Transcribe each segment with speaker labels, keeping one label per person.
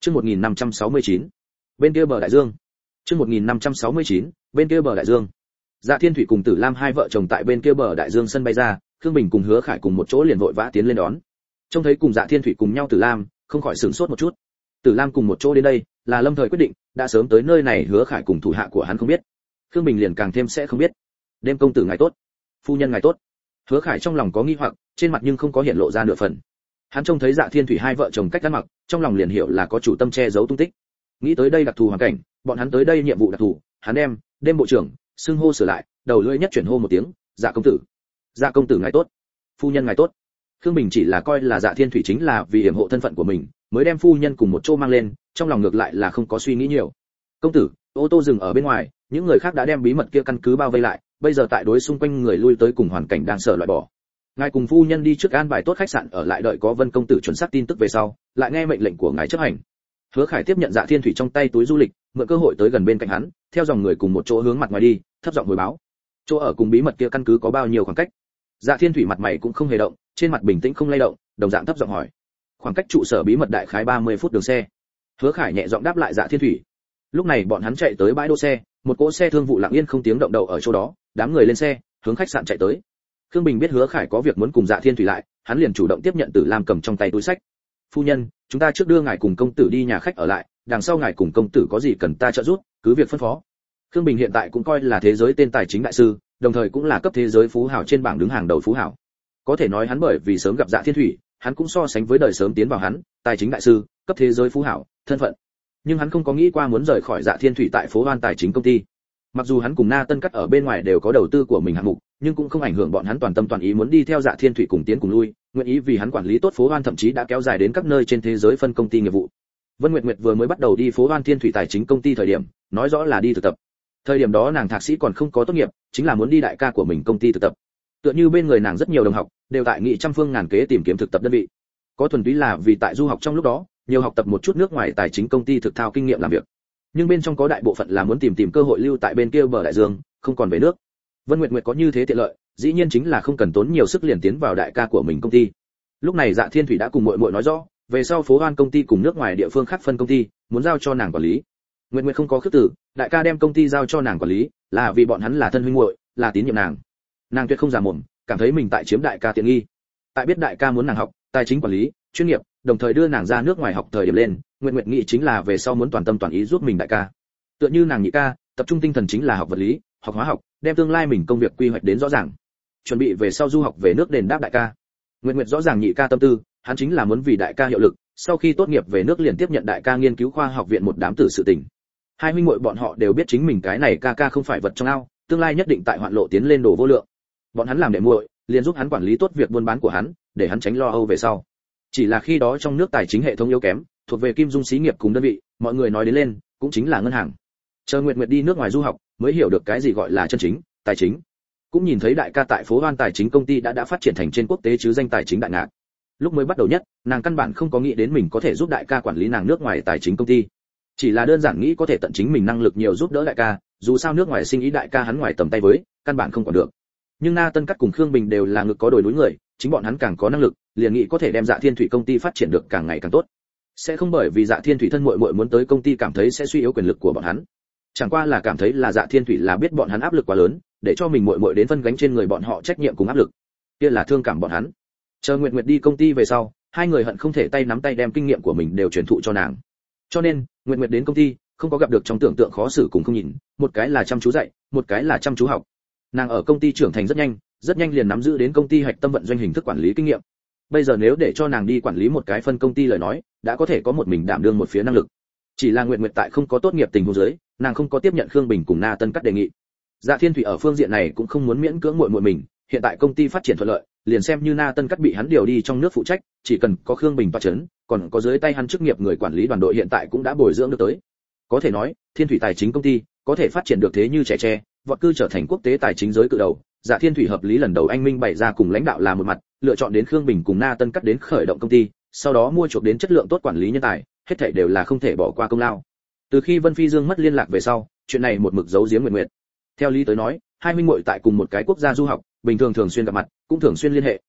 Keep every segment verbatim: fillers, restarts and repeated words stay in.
Speaker 1: Chương một nghìn năm trăm sáu mươi chín, bên kia bờ đại dương. Chương một nghìn năm trăm sáu mươi chín, bên kia bờ đại dương. Dạ Thiên Thủy cùng Tử Lam hai vợ chồng tại bên kia bờ đại dương sân bay ra, Khương Bình cùng Hứa Khải cùng một chỗ liền vội vã tiến lên đón. Trông thấy cùng Dạ Thiên Thủy cùng nhau Tử Lam, không khỏi sửng sốt một chút. Tử Lam cùng một chỗ đến đây, là lâm thời quyết định, đã sớm tới nơi này Hứa Khải cùng thủ hạ của hắn không biết. Khương Bình liền càng thêm sẽ không biết. Đêm công tử ngài tốt, phu nhân ngài tốt. Hứa Khải trong lòng có nghi hoặc, trên mặt nhưng không có hiện lộ ra nửa phần. Hắn trông thấy Dạ Thiên Thủy hai vợ chồng cách ăn mặc, trong lòng liền hiểu là có chủ tâm che giấu tung tích. Nghĩ tới đây đặc thù hoàn cảnh, bọn hắn tới đây nhiệm vụ đặc thù, hắn đem đêm bộ trưởng xưng hô sửa lại, đầu lưỡi nhất chuyển hô một tiếng, Dạ công tử. Dạ công tử ngài tốt, phu nhân ngài tốt. Khương Bình chỉ là coi là Dạ Thiên Thủy chính là vì yểm hộ thân phận của mình, mới đem phu nhân cùng một chỗ mang lên, trong lòng ngược lại là không có suy nghĩ nhiều. Công tử, ô tô dừng ở bên ngoài, những người khác đã đem bí mật kia căn cứ bao vây lại, bây giờ tại đối xung quanh người lui tới cùng hoàn cảnh đang sợ loại bỏ. Ngài cùng phu nhân đi trước an bài tốt khách sạn ở lại đợi có Vân công tử chuẩn xác tin tức về sau, lại nghe mệnh lệnh của ngài chấp hành. Hứa Khải tiếp nhận Dạ Thiên Thủy trong tay túi du lịch, mượn cơ hội tới gần bên cạnh hắn, theo dòng người cùng một chỗ hướng mặt ngoài đi, thấp giọng hồi báo. Chỗ ở cùng bí mật kia căn cứ có bao nhiêu khoảng cách? Dạ Thiên Thủy mặt mày cũng không hề động, trên mặt bình tĩnh không lay động, đồng dạng thấp giọng hỏi. Khoảng cách trụ sở bí mật đại khái ba mươi phút đường xe. Hứa Khải nhẹ giọng đáp lại Dạ Thiên Thủy. Lúc này bọn hắn chạy tới bãi đỗ xe, một cỗ xe thương vụ lặng yên không tiếng động đậu ở chỗ đó, đám người lên xe, hướng khách sạn chạy tới. Khương Bình biết Hứa Khải có việc muốn cùng Dạ Thiên Thủy lại, hắn liền chủ động tiếp nhận Tử Lam cầm trong tay túi sách. Phu nhân, chúng ta trước đưa ngài cùng công tử đi nhà khách ở lại, đằng sau ngài cùng công tử có gì cần ta trợ giúp, cứ việc phân phó. Khương Bình hiện tại cũng coi là thế giới tên tài chính đại sư, đồng thời cũng là cấp thế giới phú hào trên bảng đứng hàng đầu phú hào. Có thể nói hắn bởi vì sớm gặp Dạ Thiên Thủy, hắn cũng so sánh với đời sớm tiến vào hắn, tài chính đại sư, cấp thế giới phú hào, thân phận. Nhưng hắn không có nghĩ qua muốn rời khỏi Dạ Thiên Thủy tại phố Hoan tài chính công ty. Mặc dù hắn cùng Na Tân Cắt ở bên ngoài đều có đầu tư của mình hạng mục, nhưng cũng không ảnh hưởng bọn hắn toàn tâm toàn ý muốn đi theo Dạ Thiên Thủy cùng tiến cùng lui, nguyện ý vì hắn quản lý tốt phố Hoan, thậm chí đã kéo dài đến các nơi trên thế giới phân công ty nghiệp vụ. Vân Nguyệt Nguyệt vừa mới bắt đầu đi phố Hoan Thiên Thủy tài chính công ty thời điểm, nói rõ là đi thực tập. Thời điểm đó nàng thạc sĩ còn không có tốt nghiệp, chính là muốn đi đại ca của mình công ty thực tập. Tựa như bên người nàng rất nhiều đồng học, đều tại nghị trăm phương ngàn kế tìm kiếm thực tập đơn vị. Có thuần túy là vì tại du học trong lúc đó, nhiều học tập một chút nước ngoài tài chính công ty thực thao kinh nghiệm làm việc. Nhưng bên trong có đại bộ phận là muốn tìm tìm cơ hội lưu tại bên kia bờ đại dương, không còn về nước. Vân Nguyệt Nguyệt có như thế tiện lợi, dĩ nhiên chính là không cần tốn nhiều sức liền tiến vào đại ca của mình công ty. Lúc này Dạ Thiên Thủy đã cùng muội muội nói rõ, về sau phố Hoan công ty cùng nước ngoài địa phương khác phân công ty, muốn giao cho nàng quản lý. Nguyệt Nguyệt không có khước từ, đại ca đem công ty giao cho nàng quản lý, là vì bọn hắn là thân huynh muội, là tín nhiệm nàng. Nàng tuyệt không giả mồm, cảm thấy mình tại chiếm đại ca tiện nghi. Tại biết đại ca muốn nàng học tài chính quản lý, chuyên nghiệp, đồng thời đưa nàng ra nước ngoài học thời điểm lên, Nguyệt Nguyệt nghĩ chính là về sau muốn toàn tâm toàn ý giúp mình đại ca. Tựa như nàng nhị ca, tập trung tinh thần chính là học vật lý, học hóa học, đem tương lai mình công việc quy hoạch đến rõ ràng. Chuẩn bị về sau du học về nước đền đáp đại ca. Nguyệt Nguyệt rõ ràng nhị ca tâm tư, hắn chính là muốn vì đại ca hiệu lực, sau khi tốt nghiệp về nước liền tiếp nhận đại ca nghiên cứu khoa học viện một đám tử sự tình. Hai huynh muội bọn họ đều biết chính mình cái này ca ca không phải vật trong ao, tương lai nhất định tại hoạn lộ tiến lên đồ vô lượng. Bọn hắn làm đệ muội, liền giúp hắn quản lý tốt việc buôn bán của hắn, để hắn tránh lo âu về sau. Chỉ là khi đó trong nước tài chính hệ thống yếu kém, thuộc về Kim Dung xí nghiệp cùng đơn vị, mọi người nói đến lên, cũng chính là ngân hàng. Chờ Nguyệt Nguyệt đi nước ngoài du học, mới hiểu được cái gì gọi là chân chính tài chính. Cũng nhìn thấy đại ca tại phố Hoan tài chính công ty đã đã phát triển thành trên quốc tế chứ danh tài chính đại ngạc. Lúc mới bắt đầu nhất, nàng căn bản không có nghĩ đến mình có thể giúp đại ca quản lý nàng nước ngoài tài chính công ty. Chỉ là đơn giản nghĩ có thể tận chính mình năng lực nhiều giúp đỡ đại ca, dù sao nước ngoài sinh ý đại ca hắn ngoài tầm tay với, căn bản không còn được. Nhưng Na Tân Cắt cùng Khương Bình đều là ngực có đồi núi người, chính bọn hắn càng có năng lực, liền nghĩ có thể đem Dạ Thiên Thủy công ty phát triển được càng ngày càng tốt. Sẽ không bởi vì Dạ Thiên Thủy thân muội muội muốn tới công ty cảm thấy sẽ suy yếu quyền lực của bọn hắn. Chẳng qua là cảm thấy là Dạ Thiên Thủy là biết bọn hắn áp lực quá lớn, để cho mình muội muội đến phân gánh trên người bọn họ trách nhiệm cùng áp lực. Kia là thương cảm bọn hắn. Chờ Nguyệt Nguyệt đi công ty về sau, hai người hận không thể tay nắm tay đem kinh nghiệm của mình đều truyền thụ cho nàng. Cho nên, Nguyệt Nguyệt đến công ty, không có gặp được trong tưởng tượng khó xử cùng không nhìn, một cái là chăm chú dạy, một cái là chăm chú học. Nàng ở công ty trưởng thành rất nhanh, rất nhanh liền nắm giữ đến công ty hạch tâm vận doanh hình thức quản lý kinh nghiệm. Bây giờ nếu để cho nàng đi quản lý một cái phân công ty lời nói, đã có thể có một mình đảm đương một phía năng lực. Chỉ là Nguyệt Nguyệt tại không có tốt nghiệp tình huống dưới, nàng không có tiếp nhận Khương Bình cùng Na Tân Cắt đề nghị. Dạ Thiên Thủy ở phương diện này cũng không muốn miễn cưỡng muội muội mình, hiện tại công ty phát triển thuận lợi, liền xem như Na Tân Cắt bị hắn điều đi trong nước phụ trách, chỉ cần có Khương Bình tọa chấn, còn có dưới tay hắn chức nghiệp người quản lý đoàn đội hiện tại cũng đã bồi dưỡng được tới. Có thể nói, Thiên Thủy tài chính công ty có thể phát triển được thế như trẻ tre, vọt cư trở thành quốc tế tài chính giới cự đầu. Dạ Thiên Thủy hợp lý lần đầu anh minh bày ra cùng lãnh đạo là một mặt, lựa chọn đến Khương Bình cùng Na Tân Cắt đến khởi động công ty, sau đó mua chuộc đến chất lượng tốt quản lý nhân tài, hết thảy đều là không thể bỏ qua công lao. Từ khi Vân Phi Dương mất liên lạc về sau, chuyện này một mực giấu giếm Nguyệt Nguyệt. Theo lý tới nói, hai huynh muội tại cùng một cái quốc gia du học, bình thường thường xuyên gặp mặt, cũng thường xuyên liên hệ.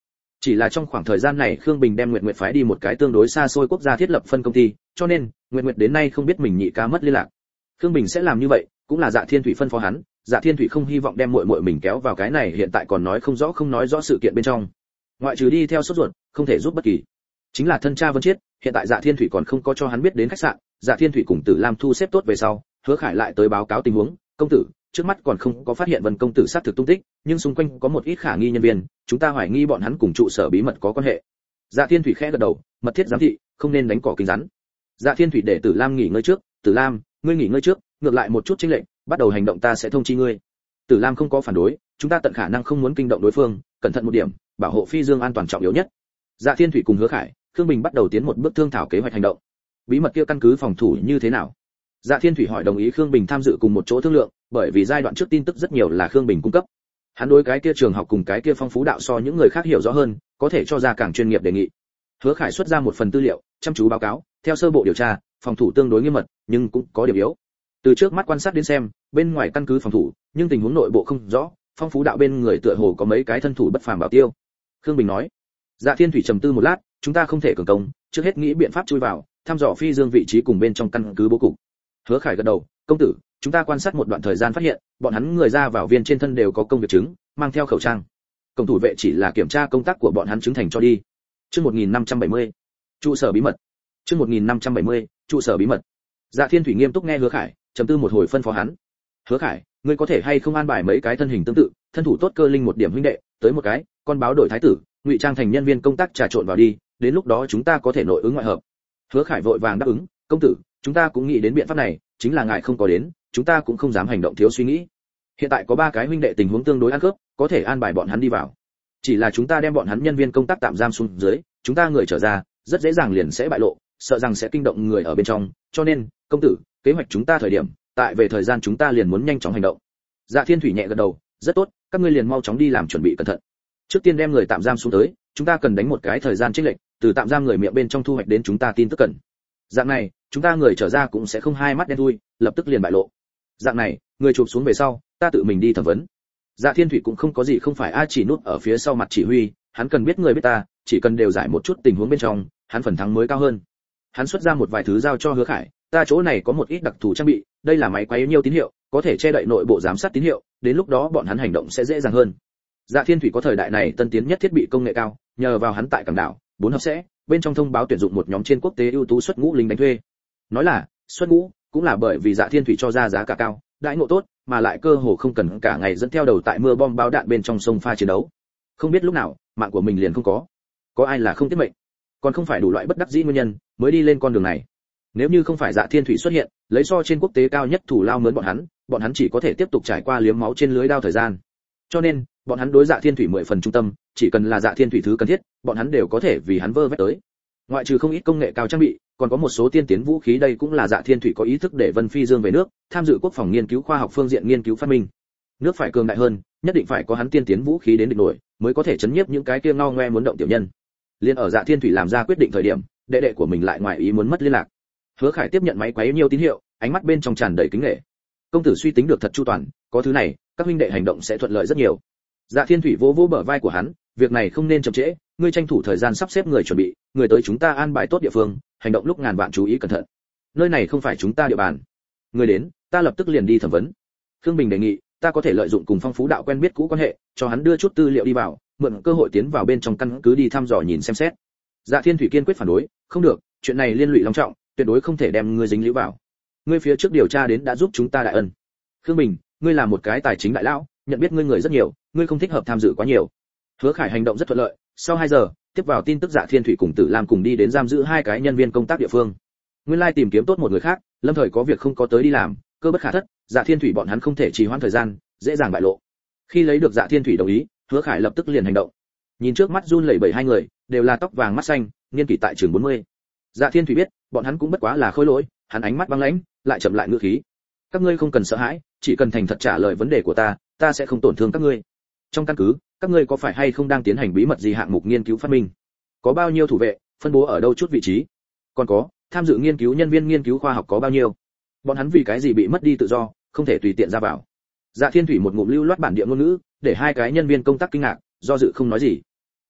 Speaker 1: Chỉ là trong khoảng thời gian này Khương Bình đem Nguyệt Nguyệt phái đi một cái tương đối xa xôi quốc gia thiết lập phân công ty, cho nên Nguyệt Nguyệt đến nay không biết mình nhị ca mất liên lạc. Khương Bình sẽ làm như vậy, cũng là Dạ Thiên Thủy phân phó hắn, Dạ Thiên Thủy không hy vọng đem muội muội mình kéo vào cái này hiện tại còn nói không rõ không nói rõ sự kiện bên trong. Ngoại trừ đi theo sốt ruột, không thể giúp bất kỳ. Chính là thân cha Vân Chiết, hiện tại Dạ Thiên Thủy còn không có cho hắn biết đến khách sạn, Dạ Thiên Thủy cùng Tử Lam thu xếp tốt về sau, Hứa Khải lại tới báo cáo tình huống, công tử, trước mắt còn không có phát hiện Vân công tử sát thực tung tích, nhưng xung quanh có một ít khả nghi nhân viên, chúng ta hoài nghi bọn hắn cùng trụ sở bí mật có quan hệ. Dạ Thiên Thủy khẽ gật đầu, mật thiết giám thị, không nên đánh cỏ kinh rắn. Dạ Thiên Thủy để Tử Lam nghỉ ngơi trước, Tử Lam, ngươi nghỉ ngơi trước, ngược lại một chút chênh lệnh, bắt đầu hành động ta sẽ thông chi ngươi. Tử Lam không có phản đối, chúng ta tận khả năng không muốn kinh động đối phương, cẩn thận một điểm, bảo hộ Phi Dương an toàn trọng yếu nhất. Dạ Thiên Thủy cùng Hứa Khải, Khương Bình bắt đầu tiến một bước thương thảo kế hoạch hành động. Bí mật kia căn cứ phòng thủ như thế nào? Dạ Thiên Thủy hỏi đồng ý Khương Bình tham dự cùng một chỗ thương lượng, bởi vì giai đoạn trước tin tức rất nhiều là Khương Bình cung cấp. Hắn đối cái kia trường học cùng cái kia phong phú đạo so những người khác hiểu rõ hơn, có thể cho ra càng chuyên nghiệp đề nghị. Hứa Khải xuất ra một phần tư liệu, chăm chú báo cáo, theo sơ bộ điều tra, phòng thủ tương đối nghiêm mật, nhưng cũng có điểm yếu. Từ trước mắt quan sát đến xem, bên ngoài căn cứ phòng thủ, nhưng tình huống nội bộ không rõ, phong phú đạo bên người tựa hồ có mấy cái thân thủ bất phàm bảo tiêu. Khương Bình nói. Dạ Thiên Thủy trầm tư một lát, chúng ta không thể cường công, trước hết nghĩ biện pháp chui vào, thăm dò Phi Dương vị trí cùng bên trong căn cứ bố cục. Hứa Khải gật đầu, công tử, chúng ta quan sát một đoạn thời gian phát hiện, bọn hắn người ra vào viên trên thân đều có công việc chứng, mang theo khẩu trang. Công thủ vệ chỉ là kiểm tra công tác của bọn hắn chứng thành cho đi. Chương một nghìn năm trăm bảy mươi, trụ sở bí mật. Chương một nghìn năm trăm bảy mươi, trụ sở bí mật. Dạ Thiên Thủy nghiêm túc nghe Hứa Khải, trầm tư một hồi phân phó hắn. Hứa Khải, ngươi có thể hay không an bài mấy cái thân hình tương tự, thân thủ tốt cơ linh một điểm huynh đệ, tới một cái, con báo đổi thái tử, ngụy trang thành nhân viên công tác trà trộn vào đi, đến lúc đó chúng ta có thể nội ứng ngoại hợp. Hứa Khải vội vàng đáp ứng, công tử, chúng ta cũng nghĩ đến biện pháp này, chính là ngài không có đến, chúng ta cũng không dám hành động thiếu suy nghĩ. Hiện tại có ba cái huynh đệ tình huống tương đối ăn khớp, có thể an bài bọn hắn đi vào. Chỉ là chúng ta đem bọn hắn nhân viên công tác tạm giam xuống dưới, chúng ta người trở ra, rất dễ dàng liền sẽ bại lộ, sợ rằng sẽ kinh động người ở bên trong, cho nên, công tử, kế hoạch chúng ta thời điểm, tại về thời gian chúng ta liền muốn nhanh chóng hành động. Dạ Thiên Thủy nhẹ gật đầu, rất tốt, các ngươi liền mau chóng đi làm chuẩn bị cẩn thận. Trước tiên đem người tạm giam xuống tới, chúng ta cần đánh một cái thời gian chênh lệch, từ tạm giam người miệng bên trong thu hoạch đến chúng ta tin tức cần. Dạng này, chúng ta người trở ra cũng sẽ không hai mắt đen thui, lập tức liền bại lộ. Dạng này, người chụp xuống về sau, ta tự mình đi thẩm vấn. Dạ Thiên Thủy cũng không có gì không phải ai chỉ nút ở phía sau mặt chỉ huy, hắn cần biết người biết ta, chỉ cần đều giải một chút tình huống bên trong, hắn phần thắng mới cao hơn. Hắn xuất ra một vài thứ giao cho Hứa Khải, ta chỗ này có một ít đặc thù trang bị, đây là máy quấy nhiều tín hiệu, có thể che đậy nội bộ giám sát tín hiệu, đến lúc đó bọn hắn hành động sẽ dễ dàng hơn. Dạ Thiên Thủy có thời đại này tân tiến nhất thiết bị công nghệ cao, nhờ vào hắn tại cảng đảo, bốn hợp sẽ, bên trong thông báo tuyển dụng một nhóm trên quốc tế ưu tú xuất ngũ lính đánh thuê. Nói là xuất ngũ, cũng là bởi vì Dạ Thiên Thủy cho ra giá cả cao, đãi ngộ tốt, mà lại cơ hồ không cần cả ngày dẫn theo đầu tại mưa bom báo đạn bên trong sông pha chiến đấu. Không biết lúc nào, mạng của mình liền không có. Có ai là không tiết mệnh? Còn không phải đủ loại bất đắc dĩ nguyên nhân mới đi lên con đường này. Nếu như không phải Dạ Thiên Thủy xuất hiện, lấy so trên quốc tế cao nhất thủ lao mướn bọn hắn, bọn hắn chỉ có thể tiếp tục trải qua liếm máu trên lưới đao thời gian. Cho nên, bọn hắn đối Dạ Thiên Thủy mười phần trung tâm, chỉ cần là Dạ Thiên Thủy thứ cần thiết, bọn hắn đều có thể vì hắn vơ vét tới. Ngoại trừ không ít công nghệ cao trang bị, còn có một số tiên tiến vũ khí, đây cũng là Dạ Thiên Thủy có ý thức để Vân Phi Dương về nước, tham dự quốc phòng nghiên cứu khoa học phương diện nghiên cứu phát minh. Nước phải cường đại hơn, nhất định phải có hắn tiên tiến vũ khí đến địch nổi, mới có thể chấn nhiếp những cái kia ngao ngoe muốn động tiểu nhân. Liên ở Dạ Thiên Thủy làm ra quyết định thời điểm, đệ đệ của mình lại ngoài ý muốn mất liên lạc. Hứa Khải tiếp nhận máy quấy nhiều tín hiệu, ánh mắt bên trong tràn đầy kính nể. Công tử suy tính được thật chu toàn, có thứ này, các huynh đệ hành động sẽ thuận lợi rất nhiều. Dạ Thiên Thủy vỗ vỗ bờ vai của hắn, việc này không nên chậm trễ, ngươi tranh thủ thời gian sắp xếp người chuẩn bị, người tới chúng ta an bài tốt địa phương, hành động lúc ngàn vạn chú ý cẩn thận. Nơi này không phải chúng ta địa bàn. Người đến, ta lập tức liền đi thẩm vấn. Khương Bình đề nghị, ta có thể lợi dụng cùng Phong Phú Đạo quen biết cũ quan hệ, cho hắn đưa chút tư liệu đi vào, mượn cơ hội tiến vào bên trong căn cứ đi thăm dò nhìn xem xét. Dạ Thiên Thủy kiên quyết phản đối, không được, chuyện này liên lụy long trọng, tuyệt đối không thể đem ngươi dính líu vào. Ngươi phía trước điều tra đến đã giúp chúng ta đại ân. Khương Bình, ngươi là một cái tài chính đại lão, nhận biết ngươi người rất nhiều, ngươi không thích hợp tham dự quá nhiều. Hứa Khải hành động rất thuận lợi, sau hai giờ, tiếp vào tin tức Dạ Thiên Thủy cùng Tử Lam cùng đi đến giam giữ hai cái nhân viên công tác địa phương. Nguyên lai tìm kiếm tốt một người khác, lâm thời có việc không có tới đi làm, cơ bất khả thất, Dạ Thiên Thủy bọn hắn không thể trì hoãn thời gian, dễ dàng bại lộ. Khi lấy được Dạ Thiên Thủy đồng ý, Hứa Khải lập tức liền hành động. Nhìn trước mắt run lẩy bẩy hai người, đều là tóc vàng mắt xanh, niên kỷ tại trường bốn mươi. Dạ Thiên Thủy biết, bọn hắn cũng bất quá là khôi lỗi, hắn ánh mắt băng lãnh, lại chậm lại ngữ khí. Các ngươi không cần sợ hãi, chỉ cần thành thật trả lời vấn đề của ta, ta sẽ không tổn thương các ngươi. Trong căn cứ, các ngươi có phải hay không đang tiến hành bí mật gì hạng mục nghiên cứu phát minh? Có bao nhiêu thủ vệ, phân bố ở đâu chút vị trí? Còn có, tham dự nghiên cứu nhân viên nghiên cứu khoa học có bao nhiêu? Bọn hắn vì cái gì bị mất đi tự do, không thể tùy tiện ra vào? Dạ Thiên Thủy một ngụm lưu loát bản địa ngôn ngữ, để hai cái nhân viên công tác kinh ngạc, do dự không nói gì.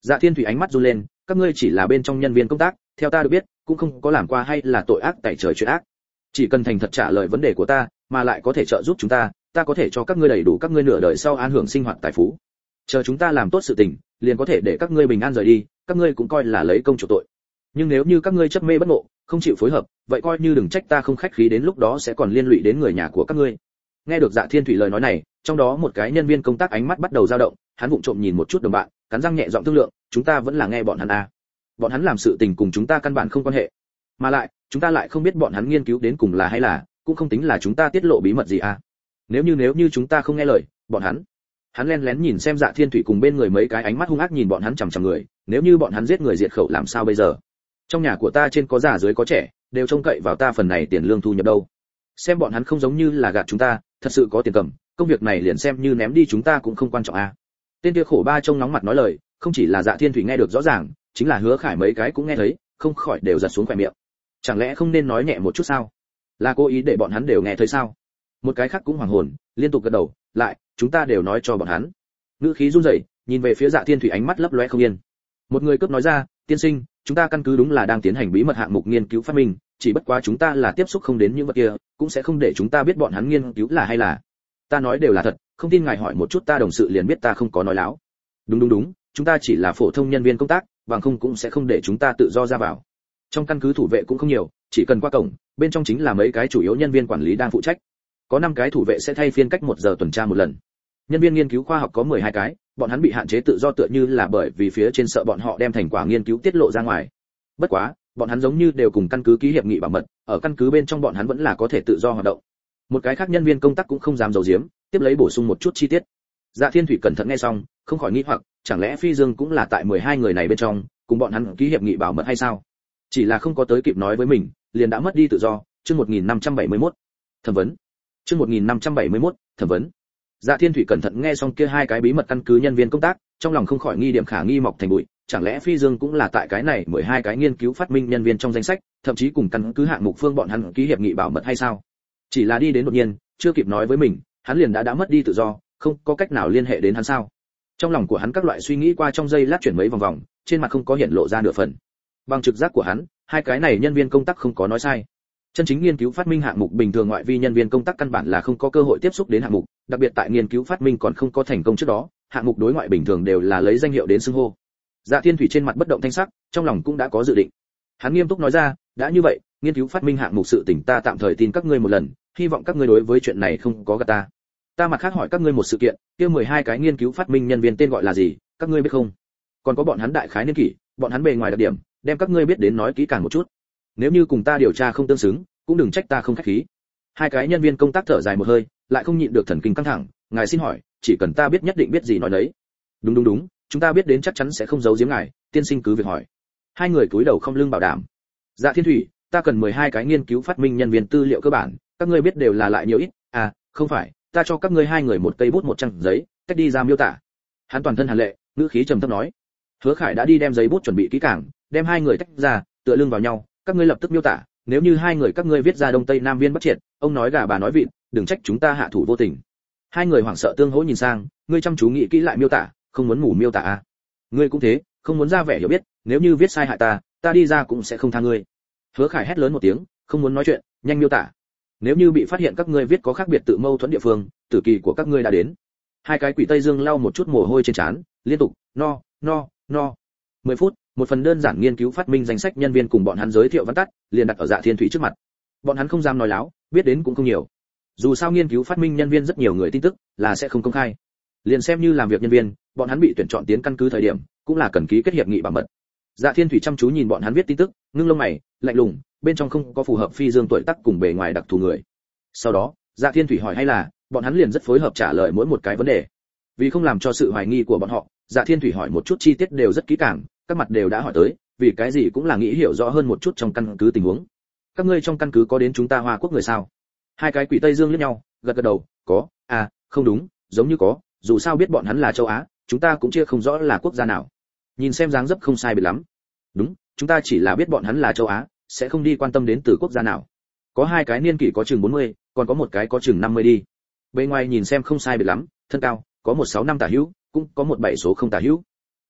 Speaker 1: Dạ Thiên Thủy ánh mắt run lên, các ngươi chỉ là bên trong nhân viên công tác, theo ta được biết, cũng không có làm qua hay là tội ác tẩy trời chuyện ác. Chỉ cần thành thật trả lời vấn đề của ta, mà lại có thể trợ giúp chúng ta, ta có thể cho các ngươi đầy đủ các ngươi nửa đời sau an hưởng sinh hoạt tài phú. Chờ chúng ta làm tốt sự tình, liền có thể để các ngươi bình an rời đi, các ngươi cũng coi là lấy công chủ tội. Nhưng nếu như các ngươi chấp mê bất ngộ, không chịu phối hợp, vậy coi như đừng trách ta không khách khí, đến lúc đó sẽ còn liên lụy đến người nhà của các ngươi. Nghe được Dạ Thiên Thủy lời nói này, trong đó một cái nhân viên công tác ánh mắt bắt đầu dao động, hắn vụng trộm nhìn một chút đồng bạn, cắn răng nhẹ giọng thương lượng, chúng ta vẫn là nghe bọn hắn a. Bọn hắn làm sự tình cùng chúng ta căn bản không quan hệ. Mà lại, chúng ta lại không biết bọn hắn nghiên cứu đến cùng là hay là, cũng không tính là chúng ta tiết lộ bí mật gì a. Nếu như nếu như chúng ta không nghe lời, bọn hắn hắn lén lén nhìn xem Dạ Thiên Thủy cùng bên người mấy cái ánh mắt hung ác nhìn bọn hắn chằm chằm người, nếu như bọn hắn giết người diệt khẩu làm sao bây giờ? Trong nhà của ta trên có già dưới có trẻ, đều trông cậy vào ta phần này tiền lương thu nhập đâu. Xem bọn hắn không giống như là gạt chúng ta, thật sự có tiền cầm, công việc này liền xem như ném đi chúng ta cũng không quan trọng a. Tên kia khổ ba trông nóng mặt nói lời, không chỉ là Dạ Thiên Thủy nghe được rõ ràng, chính là Hứa Khải mấy cái cũng nghe thấy, không khỏi đều giật xuống khóe miệng. Chẳng lẽ không nên nói nhẹ một chút sao? Là cố ý để bọn hắn đều nghe thấy sao? Một cái khác cũng hoàng hồn, liên tục gật đầu, lại, chúng ta đều nói cho bọn hắn. Ngữ khí run rẩy, nhìn về phía Dạ Thiên Thủy ánh mắt lấp lóe không yên. Một người cướp nói ra, tiên sinh, chúng ta căn cứ đúng là đang tiến hành bí mật hạng mục nghiên cứu phát minh, chỉ bất quá chúng ta là tiếp xúc không đến những vật kia, cũng sẽ không để chúng ta biết bọn hắn nghiên cứu là hay là. Ta nói đều là thật, không tin ngài hỏi một chút ta đồng sự liền biết ta không có nói láo. Đúng đúng đúng, chúng ta chỉ là phổ thông nhân viên công tác, bằng không cũng sẽ không để chúng ta tự do ra vào. Trong căn cứ thủ vệ cũng không nhiều, chỉ cần qua cổng, bên trong chính là mấy cái chủ yếu nhân viên quản lý đang phụ trách. Có năm cái thủ vệ sẽ thay phiên cách một giờ tuần tra một lần. Nhân viên nghiên cứu khoa học có mười hai cái, bọn hắn bị hạn chế tự do tựa như là bởi vì phía trên sợ bọn họ đem thành quả nghiên cứu tiết lộ ra ngoài. Bất quá, bọn hắn giống như đều cùng căn cứ ký hiệp nghị bảo mật, ở căn cứ bên trong bọn hắn vẫn là có thể tự do hoạt động. Một cái khác nhân viên công tác cũng không dám giấu giếm, tiếp lấy bổ sung một chút chi tiết. Dạ Thiên Thủy cẩn thận nghe xong, không khỏi nghi hoặc, chẳng lẽ Phi Dương cũng là tại mười hai người này bên trong, cùng bọn hắn ký hiệp nghị bảo mật hay sao? Chỉ là không có tới kịp nói với mình, liền đã mất đi tự do. Chương một nghìn năm trăm bảy mươi mốt, thẩm vấn. Chương một nghìn năm trăm bảy mươi mốt, thẩm vấn. Dạ Thiên Thủy cẩn thận nghe xong kia hai cái bí mật căn cứ nhân viên công tác, trong lòng không khỏi nghi điểm khả nghi mọc thành bụi, chẳng lẽ Phi Dương cũng là tại cái này mười hai cái nghiên cứu phát minh nhân viên trong danh sách, thậm chí cùng căn cứ hạng mục phương bọn hắn ký hiệp nghị bảo mật hay sao? Chỉ là đi đến đột nhiên, chưa kịp nói với mình, hắn liền đã đã mất đi tự do, không có cách nào liên hệ đến hắn sao? Trong lòng của hắn các loại suy nghĩ qua trong giây lát chuyển mấy vòng vòng, trên mặt không có hiện lộ ra nửa phần. Bằng trực giác của hắn, hai cái này nhân viên công tác không có nói sai. Chân chính nghiên cứu phát minh hạng mục bình thường ngoại vi nhân viên công tác căn bản là không có cơ hội tiếp xúc đến hạng mục, đặc biệt tại nghiên cứu phát minh còn không có thành công trước đó, hạng mục đối ngoại bình thường đều là lấy danh hiệu đến xưng hô. Dạ Thiên Thủy trên mặt bất động thanh sắc, trong lòng cũng đã có dự định. Hắn nghiêm túc nói ra, đã như vậy, nghiên cứu phát minh hạng mục sự tình ta tạm thời tin các ngươi một lần, hy vọng các ngươi đối với chuyện này không có gạt ta. Ta mặt khác hỏi các ngươi một sự kiện, kia mười hai cái nghiên cứu phát minh nhân viên tên gọi là gì, các ngươi biết không? Còn có bọn hắn đại khái niên kỷ, bọn hắn bề ngoài đặc điểm, đem các ngươi biết đến nói kỹ càng một chút. Nếu như cùng ta điều tra không tương xứng, cũng đừng trách ta không khách khí. Hai cái nhân viên công tác thở dài một hơi, lại không nhịn được thần kinh căng thẳng, ngài xin hỏi, chỉ cần ta biết nhất định biết gì nói đấy. Đúng đúng đúng, chúng ta biết đến chắc chắn sẽ không giấu giếm ngài, tiên sinh cứ việc hỏi. Hai người cúi đầu không lưng bảo đảm. Dạ Thiên Thủy, ta cần mười hai cái nghiên cứu phát minh nhân viên tư liệu cơ bản, các ngươi biết đều là lại nhiều ít, à, không phải, ta cho các ngươi hai người một cây bút một trang giấy, tách đi ra miêu tả. Hắn toàn thân hàn lệ, ngữ khí trầm thấp nói. Hứa Khải đã đi đem giấy bút chuẩn bị kỹ càng, đem hai người tách ra, tựa lưng vào nhau, các ngươi lập tức miêu tả, nếu như hai người các ngươi viết ra đông tây nam viên bắc triệt, ông nói gà bà nói vịt, đừng trách chúng ta hạ thủ vô tình. Hai người hoảng sợ tương hỗ nhìn sang, ngươi chăm chú nghĩ kỹ lại miêu tả, không muốn ngủ miêu tả à? Ngươi cũng thế, không muốn ra vẻ hiểu biết, nếu như viết sai hại ta, ta đi ra cũng sẽ không tha ngươi. Hứa Khải hét lớn một tiếng, không muốn nói chuyện, nhanh miêu tả. Nếu như bị phát hiện các ngươi viết có khác biệt tự mâu thuẫn địa phương, tử kỳ của các ngươi đã đến. Hai cái quỷ Tây Dương lau một chút mồ hôi trên trán, liên tục, no, no, no. mười phút, một phần đơn giản nghiên cứu phát minh danh sách nhân viên cùng bọn hắn giới thiệu văn tắt, liền đặt ở Dạ Thiên Thủy trước mặt. Bọn hắn không dám nói láo, biết đến cũng không nhiều. Dù sao nghiên cứu phát minh nhân viên rất nhiều người tin tức là sẽ không công khai. Liền xem như làm việc nhân viên, bọn hắn bị tuyển chọn tiến căn cứ thời điểm, cũng là cần ký kết hiệp nghị bảo mật. Dạ Thiên Thủy chăm chú nhìn bọn hắn viết tin tức, ngưng lông mày, lạnh lùng, bên trong không có phù hợp Phi Dương tuổi tác cùng bề ngoài đặc thù người. Sau đó, Dạ Thiên Thủy hỏi hay là, bọn hắn liền rất phối hợp trả lời mỗi một cái vấn đề. Vì không làm cho sự hoài nghi của bọn họ, Dạ Thiên Thủy hỏi một chút chi tiết đều rất kỹ càng, các mặt đều đã hỏi tới, vì cái gì cũng là nghĩ hiểu rõ hơn một chút trong căn cứ tình huống. Các ngươi trong căn cứ có đến chúng ta Hoa Quốc người sao? Hai cái quỷ Tây Dương liếc nhau, gật gật đầu, có, à, không đúng, giống như có, dù sao biết bọn hắn là châu Á, chúng ta cũng chia không rõ là quốc gia nào. Nhìn xem dáng dấp không sai biệt lắm. Đúng, chúng ta chỉ là biết bọn hắn là châu Á, sẽ không đi quan tâm đến từ quốc gia nào. Có hai cái niên kỷ có chừng bốn mươi, còn có một cái có chừng năm mươi đi. Bên ngoài nhìn xem không sai biệt lắm, thân cao, có một sáu năm tả hữu, cũng có một bảy số không tả hữu.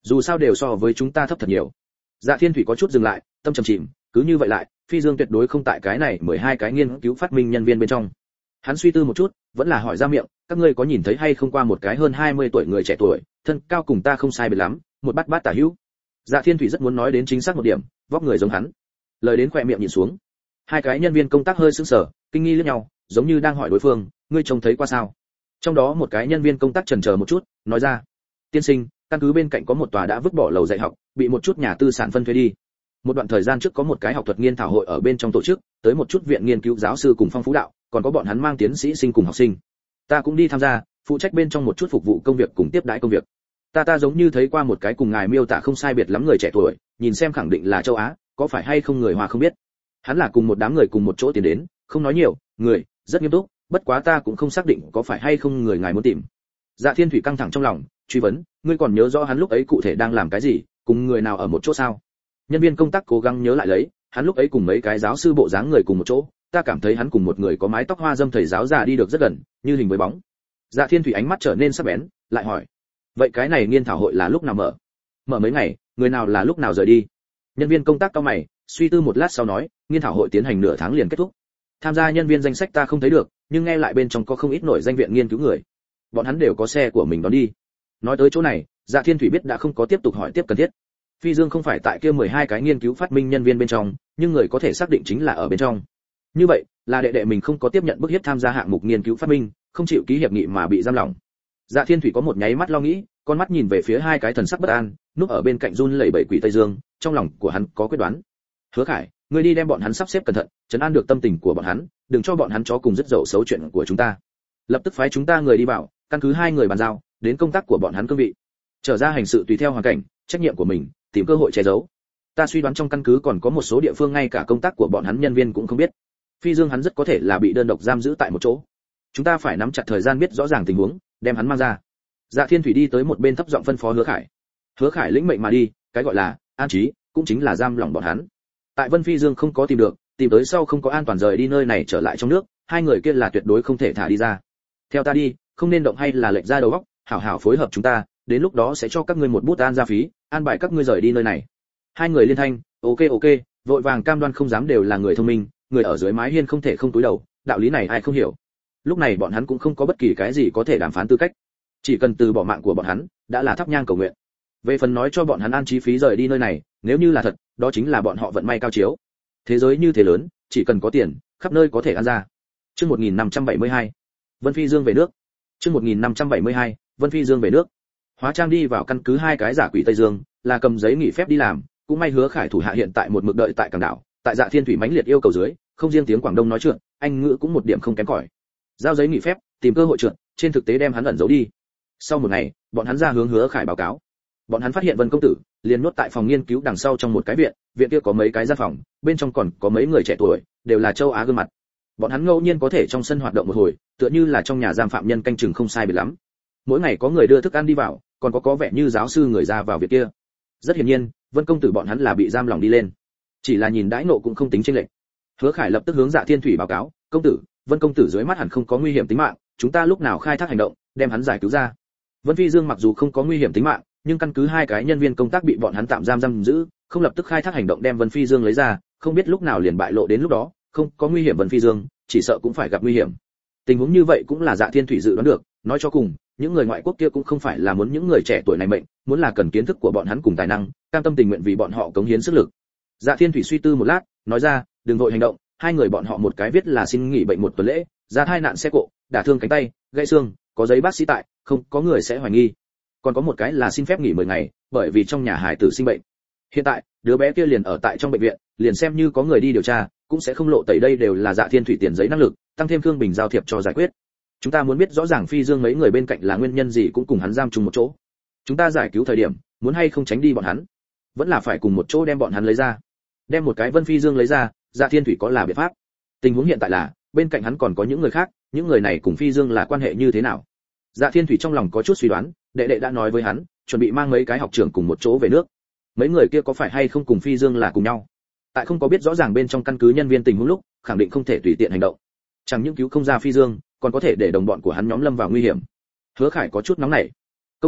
Speaker 1: dù sao đều so với chúng ta thấp thật nhiều. Dạ Thiên Thủy có chút dừng lại, tâm trầm chìm, cứ như vậy lại, Phi Dương tuyệt đối không tại cái này mười hai cái nghiên cứu phát minh nhân viên bên trong. Hắn suy tư một chút, vẫn là hỏi ra miệng, các ngươi có nhìn thấy hay không qua một cái hơn hai mươi tuổi người trẻ tuổi, thân cao cùng ta không sai biệt lắm, một bát bát tả hữu. Dạ Thiên Thủy rất muốn nói đến chính xác một điểm, vóc người giống hắn. Lời đến khóe miệng nhìn xuống. Hai cái nhân viên công tác hơi sững sờ, kinh nghi liếc nhau, giống như đang hỏi đối phương, ngươi trông thấy qua sao? Trong đó một cái nhân viên công tác chần chờ một chút, nói ra, tiên sinh, căn cứ bên cạnh có một tòa đã vứt bỏ lầu dạy học, bị một chút nhà tư sản phân thuê đi. Một đoạn thời gian trước có một cái học thuật nghiên thảo hội ở bên trong tổ chức, tới một chút viện nghiên cứu giáo sư cùng phong phú đạo, còn có bọn hắn mang tiến sĩ sinh cùng học sinh. Ta cũng đi tham gia, phụ trách bên trong một chút phục vụ công việc cùng tiếp đãi công việc. Ta ta giống như thấy qua một cái cùng ngài miêu tả không sai biệt lắm người trẻ tuổi, nhìn xem khẳng định là châu Á, có phải hay không người Hoa không biết. Hắn là cùng một đám người cùng một chỗ tiến đến, không nói nhiều, người rất nghiêm túc, bất quá ta cũng không xác định có phải hay không người ngài muốn tìm. Dạ Thiên Thủy căng thẳng trong lòng, truy vấn, ngươi còn nhớ rõ hắn lúc ấy cụ thể đang làm cái gì, cùng người nào ở một chỗ sao? Nhân viên công tác cố gắng nhớ lại lấy, hắn lúc ấy cùng mấy cái giáo sư bộ dáng người cùng một chỗ, ta cảm thấy hắn cùng một người có mái tóc hoa dâm thầy giáo già đi được rất gần, như hình với bóng. Dạ Thiên Thủy ánh mắt trở nên sắc bén, lại hỏi, vậy cái này nghiên thảo hội là lúc nào mở? Mở mấy ngày, người nào là lúc nào rời đi? Nhân viên công tác cau mày, suy tư một lát sau nói, nghiên thảo hội tiến hành nửa tháng liền kết thúc. Tham gia nhân viên danh sách ta không thấy được, nhưng nghe lại bên trong có không ít nổi danh viện nghiên cứu người. Bọn hắn đều có xe của mình đón đi. Nói tới chỗ này, Dạ Thiên Thủy biết đã không có tiếp tục hỏi tiếp cần thiết. Phi Dương không phải tại kia mười hai cái nghiên cứu phát minh nhân viên bên trong, nhưng người có thể xác định chính là ở bên trong. Như vậy, là đệ đệ mình không có tiếp nhận bức hiếp tham gia hạng mục nghiên cứu phát minh, không chịu ký hiệp nghị mà bị giam lỏng. Dạ Thiên Thủy có một nháy mắt lo nghĩ, con mắt nhìn về phía hai cái thần sắc bất an, núp ở bên cạnh run lẩy bẩy quỷ Tây Dương, trong lòng của hắn có quyết đoán. Hứa Khải, ngươi đi đem bọn hắn sắp xếp cẩn thận, trấn an được tâm tình của bọn hắn, đừng cho bọn hắn chó cùng rất dậu xấu chuyện của chúng ta. Lập tức phái chúng ta người đi bảo, căn cứ hai người bàn giao, đến công tác của bọn hắn cương vị. Trở ra hành sự tùy theo hoàn cảnh, trách nhiệm của mình, tìm cơ hội che giấu. Ta suy đoán trong căn cứ còn có một số địa phương ngay cả công tác của bọn hắn nhân viên cũng không biết. Phi Dương hắn rất có thể là bị đơn độc giam giữ tại một chỗ. Chúng ta phải nắm chặt thời gian biết rõ ràng tình huống, đem hắn mang ra. Dạ Thiên Thủy đi tới một bên thấp giọng phân phó Hứa Khải. Hứa Khải lĩnh mệnh mà đi, cái gọi là an trí, cũng chính là giam lỏng bọn hắn. Tại Vân Phi Dương không có tìm được, tìm tới sau không có an toàn rời đi nơi này trở lại trong nước, hai người kia là tuyệt đối không thể thả đi ra. Theo ta đi, không nên động hay là lệch ra đầu óc, hảo hảo phối hợp chúng ta, đến lúc đó sẽ cho các ngươi một bút an gia phí, an bài các ngươi rời đi nơi này. Hai người liên thanh, ok ok, vội vàng cam đoan không dám đều là người thông minh, người ở dưới mái hiên không thể không túi đầu, đạo lý này ai không hiểu. Lúc này bọn hắn cũng không có bất kỳ cái gì có thể đàm phán tư cách, chỉ cần từ bỏ mạng của bọn hắn, đã là thắp nhang cầu nguyện. Về phần nói cho bọn hắn an trí phí rời đi nơi này, nếu như là thật, đó chính là bọn họ vận may cao chiếu. Thế giới như thế lớn, chỉ cần có tiền, khắp nơi có thể ăn ra. Chương một nghìn năm trăm bảy mươi hai, Vân Phi Dương về nước. Chương một nghìn năm trăm bảy mươi hai, Vân Phi Dương về nước. Hóa Trang đi vào căn cứ hai cái giả quỷ Tây Dương, là cầm giấy nghỉ phép đi làm, cũng may Hứa Khải thủ hạ hiện tại một mực đợi tại cảng đảo, tại Dạ Thiên Thủy mãnh liệt yêu cầu dưới, không riêng tiếng Quảng Đông nói chuyện, Anh ngữ cũng một điểm không kém cỏi. Giao giấy nghỉ phép, tìm cơ hội trượt, trên thực tế đem hắn ẩn giấu đi. Sau một ngày, bọn hắn ra hướng Hứa Khải báo cáo. Bọn hắn phát hiện Vân công tử liền nhốt tại phòng nghiên cứu đằng sau trong một cái viện, viện kia có mấy cái gian phòng, bên trong còn có mấy người trẻ tuổi, đều là châu Á gương mặt. Bọn hắn ngẫu nhiên có thể trong sân hoạt động một hồi, tựa như là trong nhà giam phạm nhân canh chừng không sai biệt lắm. Mỗi ngày có người đưa thức ăn đi vào, còn có có vẻ như giáo sư người ra vào viện kia. Rất hiển nhiên, Vân công tử bọn hắn là bị giam lỏng đi lên. Chỉ là nhìn đãi nộ cũng không tính chênh lệch. Hứa Khải lập tức hướng Dạ Thiên Thủy báo cáo, công tử, Vân công tử dưới mắt hẳn không có nguy hiểm tính mạng, chúng ta lúc nào khai thác hành động, đem hắn giải cứu ra. Vân Phi Dương mặc dù không có nguy hiểm tính mạng, nhưng căn cứ hai cái nhân viên công tác bị bọn hắn tạm giam giam giữ, không lập tức khai thác hành động đem Vân Phi Dương lấy ra, không biết lúc nào liền bại lộ đến lúc đó, không có nguy hiểm Vân Phi Dương, chỉ sợ cũng phải gặp nguy hiểm. Tình huống như vậy cũng là Dạ Thiên Thủy dự đoán được, nói cho cùng, những người ngoại quốc kia cũng không phải là muốn những người trẻ tuổi này mệnh, muốn là cần kiến thức của bọn hắn cùng tài năng, cam tâm tình nguyện vì bọn họ cống hiến sức lực. Dạ Thiên Thủy suy tư một lát, nói ra, đừng vội hành động, hai người bọn họ một cái viết là xin nghỉ bệnh một tuần lễ, ra thai nạn xe cộ, đả thương cánh tay, gãy xương, có giấy bác sĩ tại, không có người sẽ hoài nghi. Còn có một cái là xin phép nghỉ mười ngày, bởi vì trong nhà hài tử sinh bệnh. Hiện tại, đứa bé kia liền ở tại trong bệnh viện, liền xem như có người đi điều tra, cũng sẽ không lộ tẩy đây đều là Dạ Thiên Thủy tiền giấy năng lực, tăng thêm Khương Bình giao thiệp cho giải quyết. Chúng ta muốn biết rõ ràng Phi Dương mấy người bên cạnh là nguyên nhân gì cũng cùng hắn giam chung một chỗ. Chúng ta giải cứu thời điểm, muốn hay không tránh đi bọn hắn, vẫn là phải cùng một chỗ đem bọn hắn lấy ra. Đem một cái Vân Phi Dương lấy ra, Dạ Thiên Thủy có là biện pháp. Tình huống hiện tại là, bên cạnh hắn còn có những người khác, những người này cùng Phi Dương là quan hệ như thế nào? Dạ Thiên Thủy trong lòng có chút suy đoán, đệ đệ đã nói với hắn, chuẩn bị mang mấy cái học trưởng cùng một chỗ về nước. Mấy người kia có phải hay không cùng Phi Dương là cùng nhau? Tại không có biết rõ ràng bên trong căn cứ nhân viên tình huống lúc, khẳng định không thể tùy tiện hành động. Chẳng những cứu không ra Phi Dương, còn có thể để đồng bọn của hắn nhóm lâm vào nguy hiểm. Hứa Khải có chút nóng nảy. Công tử,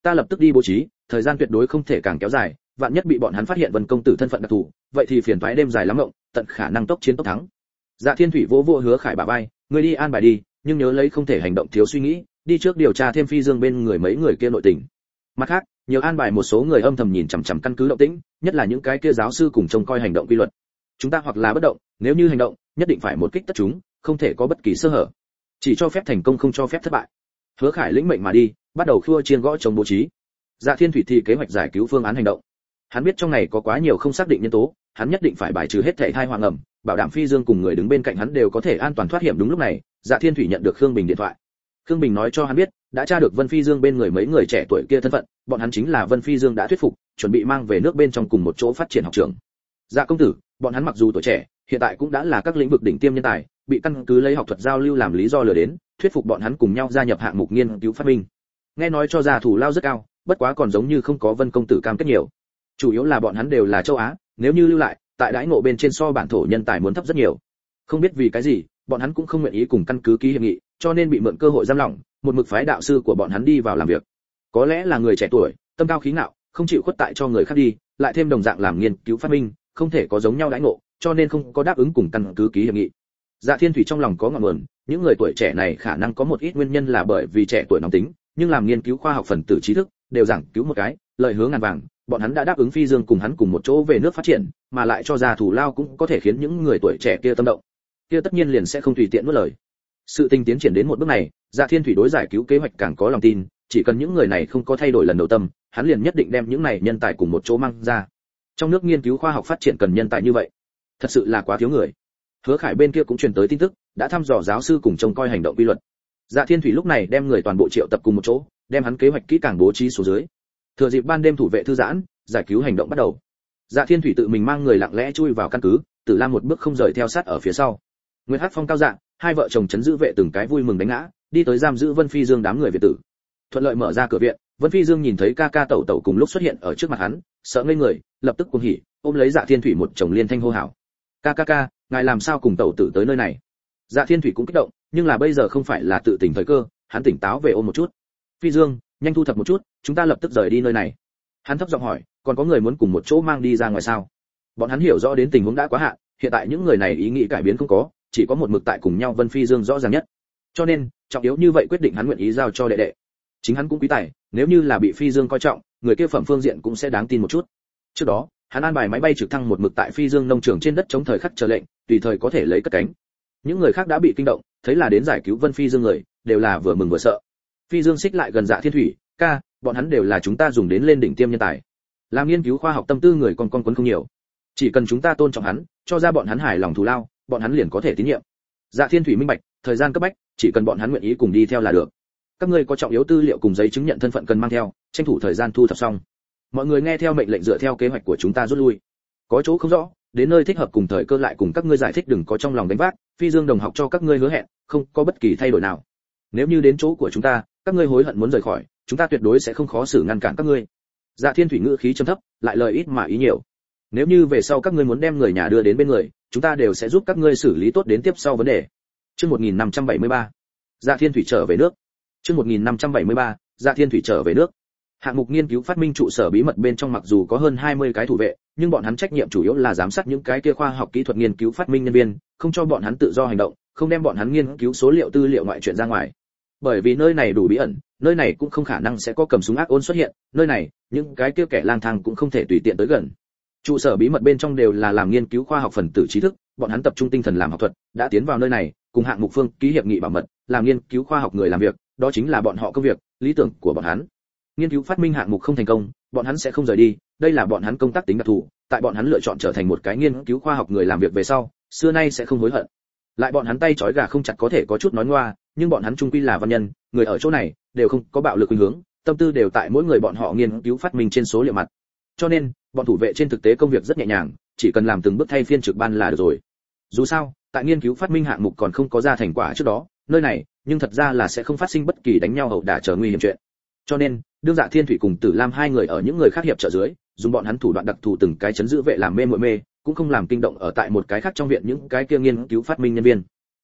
Speaker 1: ta lập tức đi bố trí, thời gian tuyệt đối không thể càng kéo dài, vạn nhất bị bọn hắn phát hiện Vân công tử thân phận đặc thù, vậy thì phiền toái đêm dài lắm mộng, tận khả năng tốc chiến tốc thắng. Dạ Thiên Thủy vỗ vỗ Hứa Khải bả vai, ngươi đi an bài đi, nhưng nhớ lấy không thể hành động thiếu suy nghĩ, đi trước điều tra thêm Phi Dương bên người mấy người kia nội tình. Mặt khác, nhiều an bài một số người âm thầm nhìn chằm chằm căn cứ động tĩnh, nhất là những cái kia giáo sư cùng trông coi hành động quy luật. Chúng ta hoặc là bất động, nếu như hành động, nhất định phải một kích tất chúng, không thể có bất kỳ sơ hở. Chỉ cho phép thành công không cho phép thất bại. Hứa Khải lĩnh mệnh mà đi, bắt đầu khua chiên gõ chống bố trí. Dạ Thiên Thủy thì kế hoạch giải cứu phương án hành động. Hắn biết trong này có quá nhiều không xác định nhân tố, hắn nhất định phải bài trừ hết thảy tai họa ngầm, bảo đảm Phi Dương cùng người đứng bên cạnh hắn đều có thể an toàn thoát hiểm. Đúng lúc này, Dạ Thiên Thủy nhận được Khương Bình điện thoại. Khương Bình nói cho hắn biết, đã tra được Vân Phi Dương bên người mấy người trẻ tuổi kia thân phận, bọn hắn chính là Vân Phi Dương đã thuyết phục, chuẩn bị mang về nước bên trong cùng một chỗ phát triển học trường. Dạ công tử, bọn hắn mặc dù tuổi trẻ, hiện tại cũng đã là các lĩnh vực đỉnh tiêm nhân tài, bị căn cứ lấy học thuật giao lưu làm lý do lừa đến, thuyết phục bọn hắn cùng nhau gia nhập hạng mục nghiên cứu phát minh. Nghe nói cho ra thủ lao rất cao, bất quá còn giống như không có Vân công tử cam kết nhiều. Chủ yếu là bọn hắn đều là châu Á, nếu như lưu lại, tại đãi ngộ bên trên so bản thổ nhân tài muốn thấp rất nhiều. Không biết vì cái gì, bọn hắn cũng không nguyện ý cùng căn cứ ký hiệp nghị, cho nên bị mượn cơ hội giam lỏng, một mực phái đạo sư của bọn hắn đi vào làm việc. Có lẽ là người trẻ tuổi, tâm cao khí ngạo, không chịu khuất tại cho người khác đi, lại thêm đồng dạng làm nghiên cứu phát minh, không thể có giống nhau đãi ngộ, cho nên không có đáp ứng cùng căn cứ ký hiệp nghị. Dạ Thiên Thủy trong lòng có ngọn nguồn, những người tuổi trẻ này khả năng có một ít nguyên nhân là bởi vì trẻ tuổi nóng tính, nhưng làm nghiên cứu khoa học phần tử trí thức, đều giảng cứu một cái, lợi hướng ngàn vàng, bọn hắn đã đáp ứng Phi Dương cùng hắn cùng một chỗ về nước phát triển, mà lại cho ra thủ lao cũng có thể khiến những người tuổi trẻ kia tâm động. Kia tất nhiên liền sẽ không tùy tiện nuốt lời. Sự tình tiến triển đến một bước này, Dạ Thiên Thủy đối giải cứu kế hoạch càng có lòng tin, chỉ cần những người này không có thay đổi lần đầu tâm, hắn liền nhất định đem những này nhân tài cùng một chỗ mang ra. Trong nước nghiên cứu khoa học phát triển cần nhân tài như vậy, thật sự là quá thiếu người. Hứa Khải bên kia cũng truyền tới tin tức, đã thăm dò giáo sư cùng trông coi hành động quy luật. Dạ Thiên Thủy lúc này đem người toàn bộ triệu tập cùng một chỗ, đem hắn kế hoạch kỹ càng bố trí xuống dưới. Thừa dịp ban đêm thủ vệ thư giãn, giải cứu hành động bắt đầu. Dạ Thiên Thủy tự mình mang người lặng lẽ chui vào căn cứ, Tử Lam một bước không rời theo sát ở phía sau. Nguyệt Hắc Phong cao dạng, hai vợ chồng chấn giữ vệ từng cái vui mừng đánh ngã, đi tới giam giữ Vân Phi Dương đám người Việt tử. Thuận lợi mở ra cửa viện, Vân Phi Dương nhìn thấy ca ca tẩu tẩu cùng lúc xuất hiện ở trước mặt hắn, sợ ngây người, lập tức cuồng hỉ, ôm lấy Dạ Thiên Thủy một chồng liên thanh hô hào. Ca ca ca, ngài làm sao cùng tẩu tử tới nơi này? Dạ Thiên Thủy cũng kích động, nhưng là bây giờ không phải là tự tỉnh thời cơ, hắn tỉnh táo về ôm một chút. Phi Dương, nhanh thu thập một chút, chúng ta lập tức rời đi nơi này. Hắn thấp giọng hỏi, còn có người muốn cùng một chỗ mang đi ra ngoài sao? Bọn hắn hiểu rõ đến tình huống đã quá hạn, hiện tại những người này ý nghĩ cải biến không có, chỉ có một mực tại cùng nhau. Vân Phi Dương rõ ràng nhất, cho nên trọng yếu như vậy quyết định hắn nguyện ý giao cho đệ đệ. Chính hắn cũng quý tài, nếu như là bị Phi Dương coi trọng, người kia phẩm phương diện cũng sẽ đáng tin một chút. Trước đó, hắn an bài máy bay trực thăng một mực tại Phi Dương nông trường trên đất chống thời khắc chờ lệnh, tùy thời có thể lấy cất cánh. Những người khác đã bị kinh động, thấy là đến giải cứu Vân Phi Dương người, đều là vừa mừng vừa sợ. Phi Dương xích lại gần Dạ Thiên Thủy, ca, bọn hắn đều là chúng ta dùng đến lên đỉnh tiêm nhân tài. Làm nghiên cứu khoa học tâm tư người con con quấn không nhiều, chỉ cần chúng ta tôn trọng hắn, cho ra bọn hắn hài lòng thù lao, bọn hắn liền có thể tín nhiệm. Dạ Thiên Thủy minh bạch, thời gian cấp bách, chỉ cần bọn hắn nguyện ý cùng đi theo là được. Các ngươi có trọng yếu tư liệu cùng giấy chứng nhận thân phận cần mang theo, tranh thủ thời gian thu thập xong. Mọi người nghe theo mệnh lệnh dựa theo kế hoạch của chúng ta rút lui. Có chỗ không rõ, đến nơi thích hợp cùng thời cơ lại cùng các ngươi giải thích, đừng có trong lòng đánh vác. Phi Dương đồng học cho các ngươi hứa hẹn, không có bất kỳ thay đổi nào. Nếu như đến chỗ của chúng ta, các ngươi hối hận muốn rời khỏi, chúng ta tuyệt đối sẽ không khó xử ngăn cản các ngươi. Dạ Thiên Thủy ngữ khí trầm thấp, lại lời ít mà ý nhiều. Nếu như về sau các ngươi muốn đem người nhà đưa đến bên người, chúng ta đều sẽ giúp các ngươi xử lý tốt đến tiếp sau vấn đề. Chương một nghìn năm trăm bảy mươi ba, Dạ Thiên Thủy trở về nước. Chương một nghìn năm trăm bảy mươi ba, Dạ Thiên Thủy trở về nước. Hạng mục nghiên cứu phát minh trụ sở bí mật bên trong mặc dù có hơn hai mươi cái thủ vệ, nhưng bọn hắn trách nhiệm chủ yếu là giám sát những cái kia khoa học kỹ thuật nghiên cứu phát minh nhân viên, không cho bọn hắn tự do hành động, không đem bọn hắn nghiên cứu số liệu tư liệu ngoại chuyện ra ngoài. Bởi vì nơi này đủ bí ẩn, nơi này cũng không khả năng sẽ có cầm súng ác ôn xuất hiện, nơi này, những cái kia kẻ lang thang cũng không thể tùy tiện tới gần. Trụ sở bí mật bên trong đều là làm nghiên cứu khoa học phần tử trí thức, bọn hắn tập trung tinh thần làm học thuật, đã tiến vào nơi này, cùng hạng mục phương ký hiệp nghị bảo mật, làm nghiên cứu khoa học người làm việc, đó chính là bọn họ công việc, lý tưởng của bọn hắn. Nghiên cứu phát minh hạng mục không thành công, bọn hắn sẽ không rời đi, đây là bọn hắn công tác tính đặc thù, tại bọn hắn lựa chọn trở thành một cái nghiên cứu khoa học người làm việc về sau, xưa nay sẽ không hối hận. Lại bọn hắn tay trói gà không chặt có thể có chút nói ngoa, nhưng bọn hắn trung quy là văn nhân, người ở chỗ này đều không có bạo lực khuynh hướng, tâm tư đều tại mỗi người bọn họ nghiên cứu phát minh trên số liệu mặt. Cho nên, bọn thủ vệ trên thực tế công việc rất nhẹ nhàng, chỉ cần làm từng bước thay phiên trực ban là được rồi. Dù sao, tại nghiên cứu phát minh hạng mục còn không có ra thành quả trước đó, nơi này, nhưng thật ra là sẽ không phát sinh bất kỳ đánh nhau ẩu đả trở nguy hiểm chuyện. Cho nên, đương Dạ Thiên Thủy cùng Tử Lam hai người ở những người khác hiệp trợ dưới, dùng bọn hắn thủ đoạn đặc thù từng cái chấn giữ vệ làm mê muội mê, cũng không làm kinh động ở tại một cái khác trong viện những cái kia nghiên cứu phát minh nhân viên.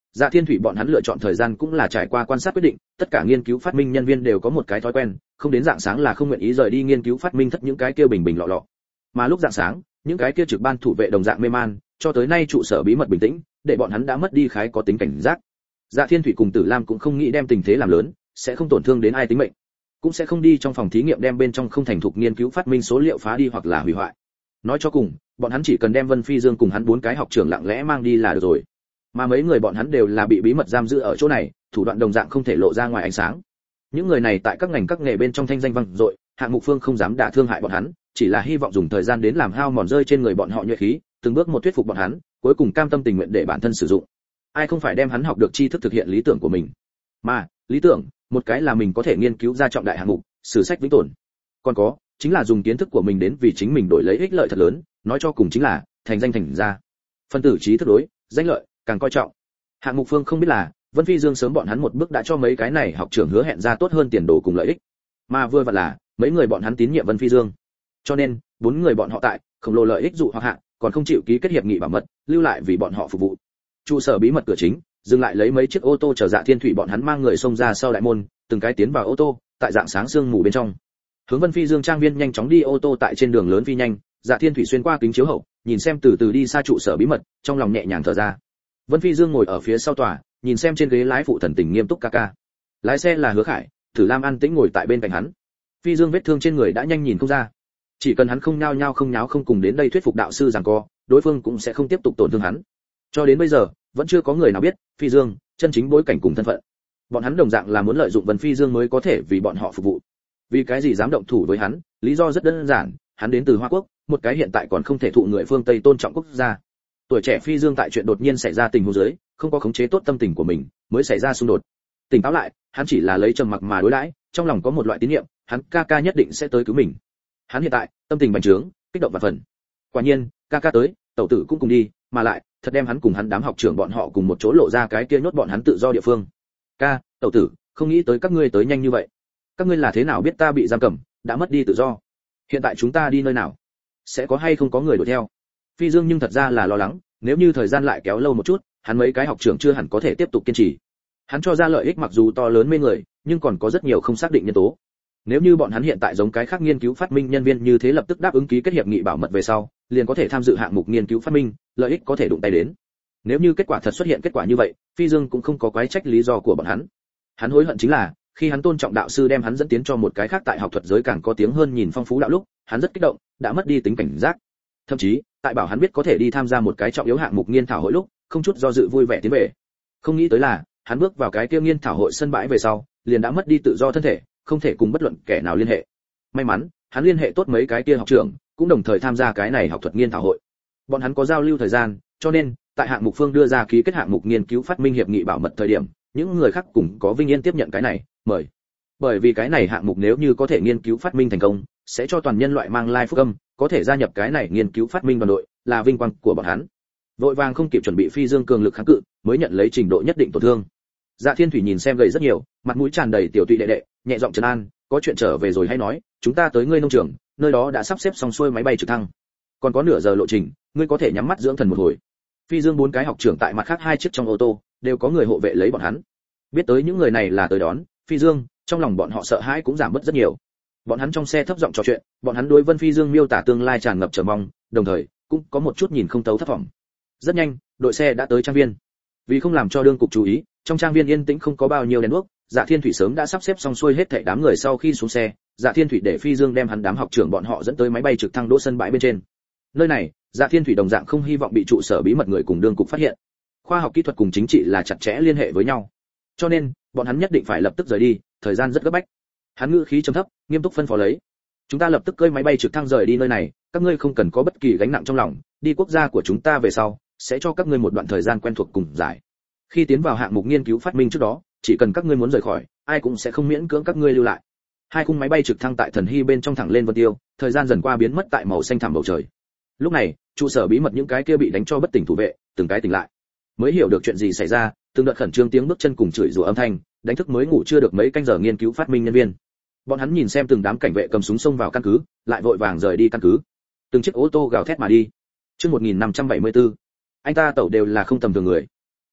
Speaker 1: Dạ Thiên Thủy bọn hắn lựa chọn thời gian cũng là trải qua quan sát quyết định, tất cả nghiên cứu phát minh nhân viên đều có một cái thói quen, không đến dạng sáng là không nguyện ý rời đi nghiên cứu phát minh thất những cái kia bình bình lọ lọ. Mà lúc dạng sáng, những cái kia trực ban thủ vệ đồng dạng mê man, cho tới nay trụ sở bí mật bình tĩnh, để bọn hắn đã mất đi khái có tính cảnh giác. Dạ Thiên Thủy cùng Tử Lam cũng không nghĩ đem tình thế làm lớn, sẽ không tổn thương đến ai tính mệnh, cũng sẽ không đi trong phòng thí nghiệm đem bên trong không thành thục nghiên cứu phát minh số liệu phá đi hoặc là hủy hoại. Nói cho cùng, bọn hắn chỉ cần đem Vân Phi Dương cùng hắn bốn cái học trưởng lặng lẽ mang đi là được rồi. Mà mấy người bọn hắn đều là bị bí mật giam giữ ở chỗ này, thủ đoạn đồng dạng không thể lộ ra ngoài ánh sáng. Những người này tại các ngành các nghề bên trong thanh danh vang dội, Hạng Mục Phương không dám đả thương hại bọn hắn, chỉ là hy vọng dùng thời gian đến làm hao mòn rơi trên người bọn họ nhuệ khí, từng bước một thuyết phục bọn hắn, cuối cùng cam tâm tình nguyện để bản thân sử dụng. Ai không phải đem hắn học được tri thức thực hiện lý tưởng của mình. Mà, lý tưởng, một cái là mình có thể nghiên cứu ra trọng đại hạng mục, sử sách vĩnh tồn. Còn có, chính là dùng kiến thức của mình đến vì chính mình đổi lấy ích lợi thật lớn, nói cho cùng chính là thành danh thành gia. Phân tử trí thức đối, danh lợi càng coi trọng. Hạng Mục Phương không biết là, Vân Phi Dương sớm bọn hắn một bước đã cho mấy cái này học trưởng hứa hẹn ra tốt hơn tiền đồ cùng lợi ích. Mà vừa vặn là, mấy người bọn hắn tín nhiệm Vân Phi Dương. Cho nên, bốn người bọn họ tại, khổng lồ lợi ích dụ hoặc hạng, còn không chịu ký kết hiệp nghị bảo mật, lưu lại vì bọn họ phục vụ. Trụ sở bí mật cửa chính, dừng lại lấy mấy chiếc ô tô chờ Dạ Thiên Thủy bọn hắn mang người xông ra sau đại môn, từng cái tiến vào ô tô, tại dạng sáng sương mù bên trong. Hướng Vân Phi Dương trang viên nhanh chóng đi ô tô tại trên đường lớn phi nhanh, Dạ Thiên Thủy xuyên qua kính chiếu hậu, nhìn xem từ từ đi xa trụ sở bí mật, trong lòng nhẹ nhàng thở ra. Vân Phi Dương ngồi ở phía sau tòa, nhìn xem trên ghế lái phụ thần tình nghiêm túc ca ca. Lái xe là Hứa Khải, Thử Lam an tĩnh ngồi tại bên cạnh hắn. Phi Dương vết thương trên người đã nhanh nhìn không ra, chỉ cần hắn không nhao nhao không nháo không cùng đến đây thuyết phục đạo sư giằng co, đối phương cũng sẽ không tiếp tục tổn thương hắn. Cho đến bây giờ, vẫn chưa có người nào biết Phi Dương chân chính bối cảnh cùng thân phận. Bọn hắn đồng dạng là muốn lợi dụng Vân Phi Dương mới có thể vì bọn họ phục vụ. Vì cái gì dám động thủ với hắn? Lý do rất đơn giản, hắn đến từ Hoa Quốc, một cái hiện tại còn không thể thụ người phương Tây tôn trọng quốc gia. Tuổi trẻ Phi Dương tại chuyện đột nhiên xảy ra tình huống dưới, không có khống chế tốt tâm tình của mình, mới xảy ra xung đột. Tỉnh táo lại, hắn chỉ là lấy trầm mặc mà đối đãi, trong lòng có một loại tín niệm, hắn ca ca nhất định sẽ tới cứu mình. Hắn hiện tại, tâm tình bành trướng, kích động và phần. Quả nhiên, ca ca tới, tẩu tử cũng cùng đi, mà lại, thật đem hắn cùng hắn đám học trưởng bọn họ cùng một chỗ lộ ra cái kia nhốt bọn hắn tự do địa phương. Ca, tẩu tử, không nghĩ tới các ngươi tới nhanh như vậy. Các ngươi là thế nào biết ta bị giam cầm, đã mất đi tự do? Hiện tại chúng ta đi nơi nào? Sẽ có hay không có người đuổi theo? Phi Dương nhưng thật ra là lo lắng, nếu như thời gian lại kéo lâu một chút, hắn mấy cái học trưởng chưa hẳn có thể tiếp tục kiên trì. Hắn cho ra lợi ích mặc dù to lớn mê người, nhưng còn có rất nhiều không xác định nhân tố. Nếu như bọn hắn hiện tại giống cái khác nghiên cứu phát minh nhân viên như thế lập tức đáp ứng ký kết hiệp nghị bảo mật về sau, liền có thể tham dự hạng mục nghiên cứu phát minh, lợi ích có thể đụng tay đến. Nếu như kết quả thật xuất hiện kết quả như vậy, Phi Dương cũng không có quái trách lý do của bọn hắn. Hắn hối hận chính là, khi hắn tôn trọng đạo sư đem hắn dẫn tiến cho một cái khác tại học thuật giới càng có tiếng hơn nhìn phong phú đạo lúc, hắn rất kích động, đã mất đi tính cảnh giác. Thậm chí, tại bảo hắn biết có thể đi tham gia một cái trọng yếu hạng mục nghiên thảo hội lúc, không chút do dự vui vẻ tiến về. Không nghĩ tới là, hắn bước vào cái kia nghiên thảo hội sân bãi về sau, liền đã mất đi tự do thân thể, không thể cùng bất luận kẻ nào liên hệ. May mắn, hắn liên hệ tốt mấy cái kia học trưởng, cũng đồng thời tham gia cái này học thuật nghiên thảo hội. Bọn hắn có giao lưu thời gian, cho nên, tại hạng mục phương đưa ra ký kết hạng mục nghiên cứu phát minh hiệp nghị bảo mật thời điểm, những người khác cũng có vinh yên tiếp nhận cái này, mời. Bởi vì cái này hạng mục nếu như có thể nghiên cứu phát minh thành công, sẽ cho toàn nhân loại mang lai phúc âm, có thể gia nhập cái này nghiên cứu phát minh đoàn đội, là vinh quang của bọn hắn. Vội vàng không kịp chuẩn bị Phi Dương cường lực kháng cự, mới nhận lấy trình độ nhất định tổn thương. Dạ Thiên Thủy nhìn xem gầy rất nhiều, mặt mũi tràn đầy tiểu tụy đệ đệ, nhẹ giọng trấn an, có chuyện trở về rồi hay nói, chúng ta tới ngươi nông trường, nơi đó đã sắp xếp xong xuôi máy bay trực thăng. Còn có nửa giờ lộ trình, ngươi có thể nhắm mắt dưỡng thần một hồi. Phi Dương bốn cái học trưởng tại mặt khác hai chiếc trong ô tô, đều có người hộ vệ lấy bọn hắn. Biết tới những người này là tới đón, Phi Dương, trong lòng bọn họ sợ hãi cũng giảm bớt rất nhiều. Bọn hắn trong xe thấp giọng trò chuyện, bọn hắn đối Vân Phi Dương miêu tả tương lai tràn ngập chờ mong, đồng thời cũng có một chút nhìn không tấu thất vọng. Rất nhanh, đội xe đã tới trang viên. Vì không làm cho đương cục chú ý, trong trang viên yên tĩnh không có bao nhiêu đèn đuốc, Dạ Thiên Thủy sớm đã sắp xếp xong xuôi hết thảy đám người sau khi xuống xe, Dạ Thiên Thủy để Phi Dương đem hắn đám học trưởng bọn họ dẫn tới máy bay trực thăng đỗ sân bãi bên trên. Nơi này, Dạ Thiên Thủy đồng dạng không hy vọng bị trụ sở bí mật người cùng đương cục phát hiện. Khoa học kỹ thuật cùng chính trị là chặt chẽ liên hệ với nhau. Cho nên, bọn hắn nhất định phải lập tức rời đi, thời gian rất gấp bách. Hắn ngữ khí trầm thấp, nghiêm túc phân phó lấy. Chúng ta lập tức cơi máy bay trực thăng rời đi nơi này, các ngươi không cần có bất kỳ gánh nặng trong lòng, đi quốc gia của chúng ta về sau, sẽ cho các ngươi một đoạn thời gian quen thuộc cùng giải. Khi tiến vào hạng mục nghiên cứu phát minh trước đó, chỉ cần các ngươi muốn rời khỏi, ai cũng sẽ không miễn cưỡng các ngươi lưu lại. Hai khung máy bay trực thăng tại Thần Hy bên trong thẳng lên vân tiêu, thời gian dần qua biến mất tại màu xanh thẳm bầu trời. Lúc này, trụ sở bí mật những cái kia bị đánh cho bất tỉnh thủ vệ, từng cái tỉnh lại, mới hiểu được chuyện gì xảy ra, từng đợt khẩn trương tiếng bước chân cùng chửi rủa âm thanh, đánh thức mới ngủ chưa được mấy canh giờ nghiên cứu phát minh nhân viên. Bọn hắn nhìn xem từng đám cảnh vệ cầm súng xông vào căn cứ, lại vội vàng rời đi căn cứ. Từng chiếc ô tô gào thét mà đi. Chương một nghìn năm trăm bảy mươi tư. Anh ta tẩu đều là không tầm thường người.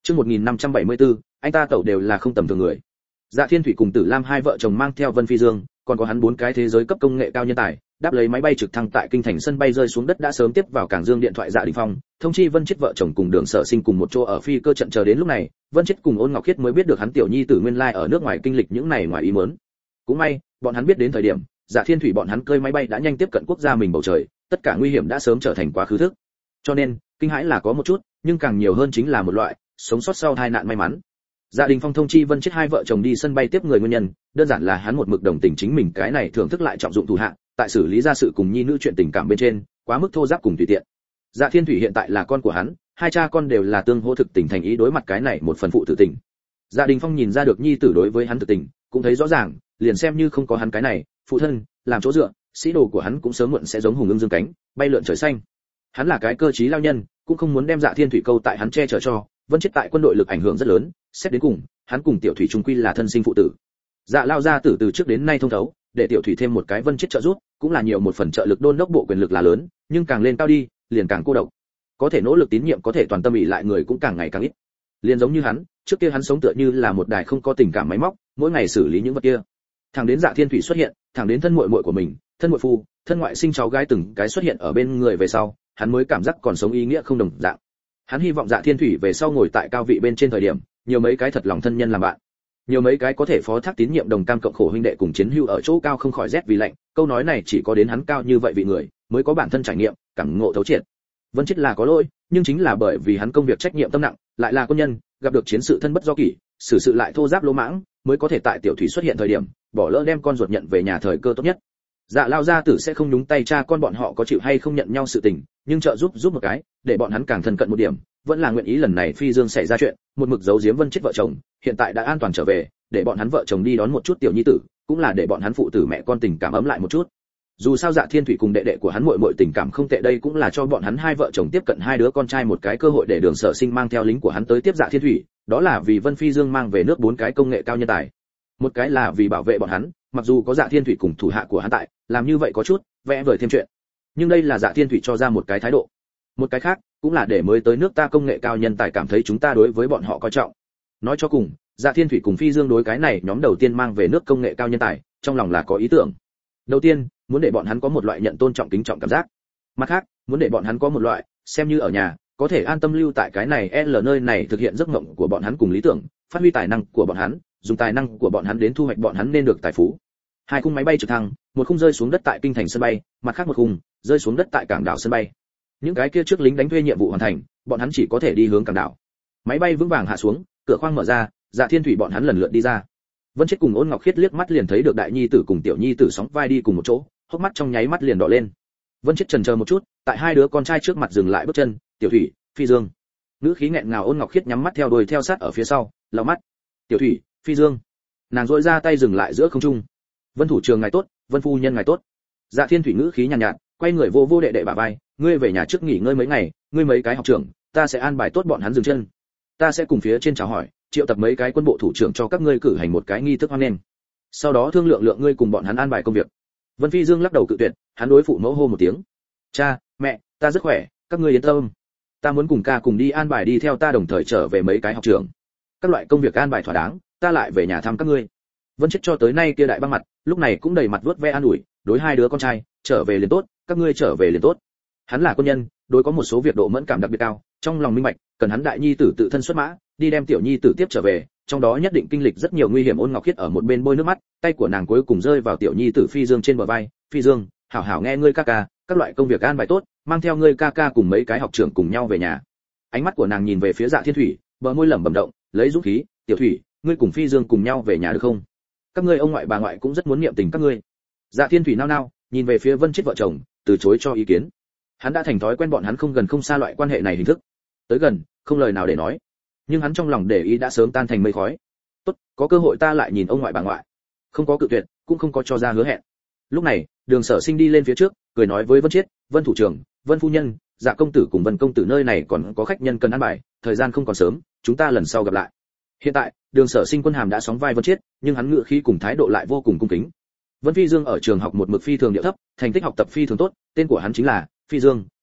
Speaker 1: Chương một nghìn năm trăm bảy mươi tư, anh ta tẩu đều là không tầm thường người. Dạ Thiên Thủy cùng Tử Lam hai vợ chồng mang theo Vân Phi Dương, còn có hắn bốn cái thế giới cấp công nghệ cao nhân tài, đáp lấy máy bay trực thăng tại kinh thành sân bay rơi xuống đất đã sớm tiếp vào cảng Dương điện thoại Dạ Đình Phong, thông chi Vân Chết vợ chồng cùng Đường Sở Sinh cùng một chỗ ở phi cơ trận chờ đến lúc này, Vân Chết cùng Ôn Ngọc Khiết mới biết được hắn tiểu nhi tử nguyên lai ở nước ngoài kinh lịch những này ngoài ý muốn. Cũng may, bọn hắn biết đến thời điểm, Dạ Thiên Thủy bọn hắn cơi máy bay đã nhanh tiếp cận quốc gia mình bầu trời, tất cả nguy hiểm đã sớm trở thành quá khứ thức. Cho nên, kinh hãi là có một chút, nhưng càng nhiều hơn chính là một loại sống sót sau tai nạn may mắn. Dạ Đình Phong thông chi Vân Chết hai vợ chồng đi sân bay tiếp người nguyên nhân, đơn giản là hắn một mực đồng tình chính mình cái này thưởng thức lại trọng dụng thủ hạ, tại xử lý ra sự cùng nhi nữ chuyện tình cảm bên trên, quá mức thô ráp cùng tùy tiện. Dạ Thiên Thủy hiện tại là con của hắn, hai cha con đều là tương hỗ thực tình thành ý đối mặt cái này một phần phụ tử tình. Dạ Đình Phong nhìn ra được nhi tử đối với hắn thực tình, cũng thấy rõ ràng, liền xem như không có hắn cái này, phụ thân, làm chỗ dựa, sĩ đồ của hắn cũng sớm muộn sẽ giống hùng ưng dương cánh, bay lượn trời xanh. Hắn là cái cơ trí lao nhân, cũng không muốn đem Dạ Thiên Thủy câu tại hắn che chở cho, Vân Chết tại quân đội lực ảnh hưởng rất lớn, xét đến cùng, hắn cùng Tiểu Thủy trung quy là thân sinh phụ tử. Dạ lao gia tử từ trước đến nay thông thấu, để Tiểu Thủy thêm một cái Vân Chết trợ giúp, cũng là nhiều một phần trợ lực đôn đốc bộ quyền lực là lớn, nhưng càng lên cao đi, liền càng cô độc. Có thể nỗ lực tín nhiệm có thể toàn tâm ỷ lại người cũng càng ngày càng ít. Liền giống như hắn, trước kia hắn sống tựa như là một đài không có tình cảm máy móc, mỗi ngày xử lý những vật kia. Thẳng đến Dạ Thiên Thủy xuất hiện, thẳng đến thân muội muội của mình, thân muội phu, thân ngoại sinh cháu gái từng cái xuất hiện ở bên người về sau, hắn mới cảm giác còn sống ý nghĩa không đồng dạng. Hắn hy vọng Dạ Thiên Thủy về sau ngồi tại cao vị bên trên thời điểm, nhiều mấy cái thật lòng thân nhân làm bạn, nhiều mấy cái có thể phó thác tín nhiệm đồng cam cộng khổ huynh đệ cùng chiến hữu ở chỗ cao không khỏi rét vì lạnh. Câu nói này chỉ có đến hắn cao như vậy vị người mới có bản thân trải nghiệm, cảm ngộ thấu triệt. Vân Chết là có lỗi, nhưng chính là bởi vì hắn công việc trách nhiệm tâm nặng, lại là quân nhân, gặp được chiến sự thân bất do kỷ, xử sự lại thô giáp lỗ mãng, mới có thể tại Tiểu Thủy xuất hiện thời điểm, bỏ lỡ đem con ruột nhận về nhà thời cơ tốt nhất. Dạ lao gia tử sẽ không nhúng tay cha con bọn họ có chịu hay không nhận nhau sự tình, nhưng trợ giúp giúp một cái, để bọn hắn càng thân cận một điểm, vẫn là nguyện ý lần này Phi Dương xảy ra chuyện, một mực giấu giếm Vân Chết vợ chồng, hiện tại đã an toàn trở về, để bọn hắn vợ chồng đi đón một chút tiểu nhi tử, cũng là để bọn hắn phụ tử mẹ con tình cảm ấm lại một chút. Dù sao Dạ Thiên Thủy cùng đệ đệ của hắn muội muội tình cảm không tệ, đây cũng là cho bọn hắn hai vợ chồng tiếp cận hai đứa con trai một cái cơ hội để Đường Sở Sinh mang theo lính của hắn tới tiếp Dạ Thiên Thủy, đó là vì Vân Phi Dương mang về nước bốn cái công nghệ cao nhân tài. Một cái là vì bảo vệ bọn hắn, mặc dù có Dạ Thiên Thủy cùng thủ hạ của hắn tại, làm như vậy có chút vẽ vời thêm chuyện. Nhưng đây là Dạ Thiên Thủy cho ra một cái thái độ. Một cái khác, cũng là để mới tới nước ta công nghệ cao nhân tài cảm thấy chúng ta đối với bọn họ coi trọng. Nói cho cùng, Dạ Thiên Thủy cùng Phi Dương đối cái này nhóm đầu tiên mang về nước công nghệ cao nhân tài, trong lòng là có ý tưởng. Đầu tiên, muốn để bọn hắn có một loại nhận tôn trọng kính trọng cảm giác. Mặt khác, muốn để bọn hắn có một loại xem như ở nhà, có thể an tâm lưu tại cái này L nơi này thực hiện giấc mộng của bọn hắn cùng lý tưởng, phát huy tài năng của bọn hắn, dùng tài năng của bọn hắn đến thu hoạch bọn hắn nên được tài phú. Hai khung máy bay trực thăng, một khung rơi xuống đất tại kinh thành sân bay, mặt khác một khung rơi xuống đất tại cảng đảo sân bay. Những cái kia trước lính đánh thuê nhiệm vụ hoàn thành, bọn hắn chỉ có thể đi hướng cảng đảo. Máy bay vững vàng hạ xuống, cửa khoang mở ra, Dạ Thiên Thủy bọn hắn lần lượt đi ra. Vân Chết cùng Ôn Ngọc Khiết liếc mắt liền thấy được đại nhi tử cùng tiểu nhi tử sóng vai đi cùng một chỗ, hốc mắt trong nháy mắt liền đỏ lên. Vân Chết chần chờ một chút, tại hai đứa con trai trước mặt dừng lại bước chân, "Tiểu Thủy, Phi Dương." Nữ khí nghẹn ngào. Ôn Ngọc Khiết nhắm mắt theo đuôi theo sát ở phía sau, lau mắt. "Tiểu Thủy, Phi Dương." Nàng duỗi ra tay dừng lại giữa không trung. "Vân thủ trường ngài tốt, Vân phu nhân ngài tốt." Dạ Thiên Thủy ngữ khí nhàn nhạt, nhạt, quay người vô vô đệ đệ bả vai, "Ngươi về nhà trước nghỉ ngơi mấy ngày, ngươi mấy cái học trưởng, ta sẽ an bài tốt bọn hắn dừng chân. Ta sẽ cùng phía trên chào hỏi, triệu tập mấy cái quân bộ thủ trưởng cho các ngươi cử hành một cái nghi thức hoan nghênh. Sau đó thương lượng lượng ngươi cùng bọn hắn an bài công việc." Vân Phi Dương lắc đầu cự tuyệt, hắn đối phụ mẫu hô một tiếng, "Cha, mẹ, ta rất khỏe, các ngươi yên tâm. Ta muốn cùng ca cùng đi an bài đi theo ta đồng thời trở về mấy cái học trưởng. Các loại công việc an bài thỏa đáng, ta lại về nhà thăm các ngươi." Vân Chết cho tới nay kia đại băng mặt, lúc này cũng đầy mặt vuốt ve an ủi, đối hai đứa con trai, "Trở về liền tốt, các ngươi trở về liền tốt." Hắn là quân nhân, đối có một số việc độ mẫn cảm đặc biệt cao, trong lòng minh bạch, cần hắn đại nhi tử tự thân xuất mã, đi đem tiểu nhi tử tiếp trở về, trong đó nhất định kinh lịch rất nhiều nguy hiểm. Ôn Ngọc Khiết ở một bên bôi nước mắt, tay của nàng cuối cùng rơi vào tiểu nhi tử Phi Dương trên bờ vai, "Phi Dương, hảo hảo nghe ngươi ca ca, các loại công việc an bài tốt, mang theo ngươi ca ca cùng mấy cái học trưởng cùng nhau về nhà." Ánh mắt của nàng nhìn về phía Dạ Thiên Thủy, bờ môi lẩm bẩm động, lấy dũng khí, "Tiểu Thủy, ngươi cùng Phi Dương cùng nhau về nhà được không? Các ngươi ông ngoại bà ngoại cũng rất muốn niệm tình các ngươi." Dạ Thiên Thủy nao nao, nhìn về phía Vân Chết vợ chồng, từ chối cho ý kiến. Hắn đã thành thói quen bọn hắn không gần không xa loại quan hệ này hình thức. Tới gần, không lời nào để nói. Nhưng hắn trong lòng để ý đã sớm tan thành mây khói. "Tốt, có cơ hội ta lại nhìn ông ngoại bà ngoại." Không có cự tuyệt, cũng không có cho ra hứa hẹn. Lúc này, Đường Sở Sinh đi lên phía trước, cười nói với Vân Chết, "Vân thủ trưởng, Vân phu nhân, Dạ công tử cùng Vân công tử nơi này còn có khách nhân cần ăn bài, thời gian không còn sớm, chúng ta lần sau gặp lại." Hiện tại, Đường Sở Sinh quân hàm đã sóng vai Vân Chết, nhưng hắn ngựa khí cùng thái độ lại vô cùng cung kính. Vân Phi Dương ở trường học một mực phi thường điệu thấp, thành tích học tập phi thường tốt, tên của hắn chính là Phi Dương,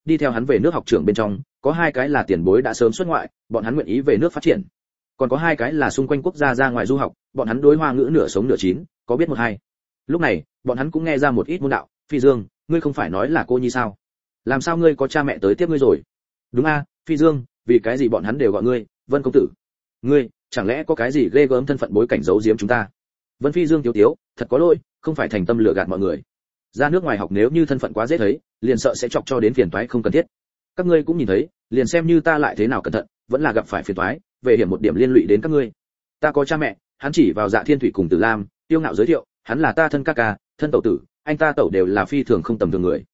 Speaker 1: đi theo hắn về nước học trưởng bên trong có hai cái là tiền bối đã sớm xuất ngoại, bọn hắn nguyện ý về nước phát triển. Còn có hai cái là xung quanh quốc gia ra ngoài du học, bọn hắn đối hoa ngữ nửa sống nửa chín, có biết một hai. Lúc này, bọn hắn cũng nghe ra một ít môn đạo. Phi Dương, ngươi không phải nói là cô nhi sao? Làm sao ngươi có cha mẹ tới tiếp ngươi rồi? Đúng a, Phi Dương, vì cái gì bọn hắn đều gọi ngươi Vân công tử? Ngươi, chẳng lẽ có cái gì ghê gớm thân phận bối cảnh giấu giếm chúng ta? Vân Phi Dương tiếu tiếu, thật có lỗi, không phải thành tâm lừa gạt mọi người. Ra nước ngoài học nếu như thân phận quá dễ thấy, liền sợ sẽ chọc cho đến phiền toái không cần thiết. Các ngươi cũng nhìn thấy, liền xem như ta lại thế nào cẩn thận, vẫn là gặp phải phiền toái, về hiểm một điểm liên lụy đến các ngươi. Ta có cha mẹ, hắn chỉ vào Dạ Thiên Thủy cùng Tử Lam, tiêu ngạo giới thiệu, hắn là ta thân ca ca, thân tẩu tử, anh ta tẩu đều là phi thường không tầm thường người.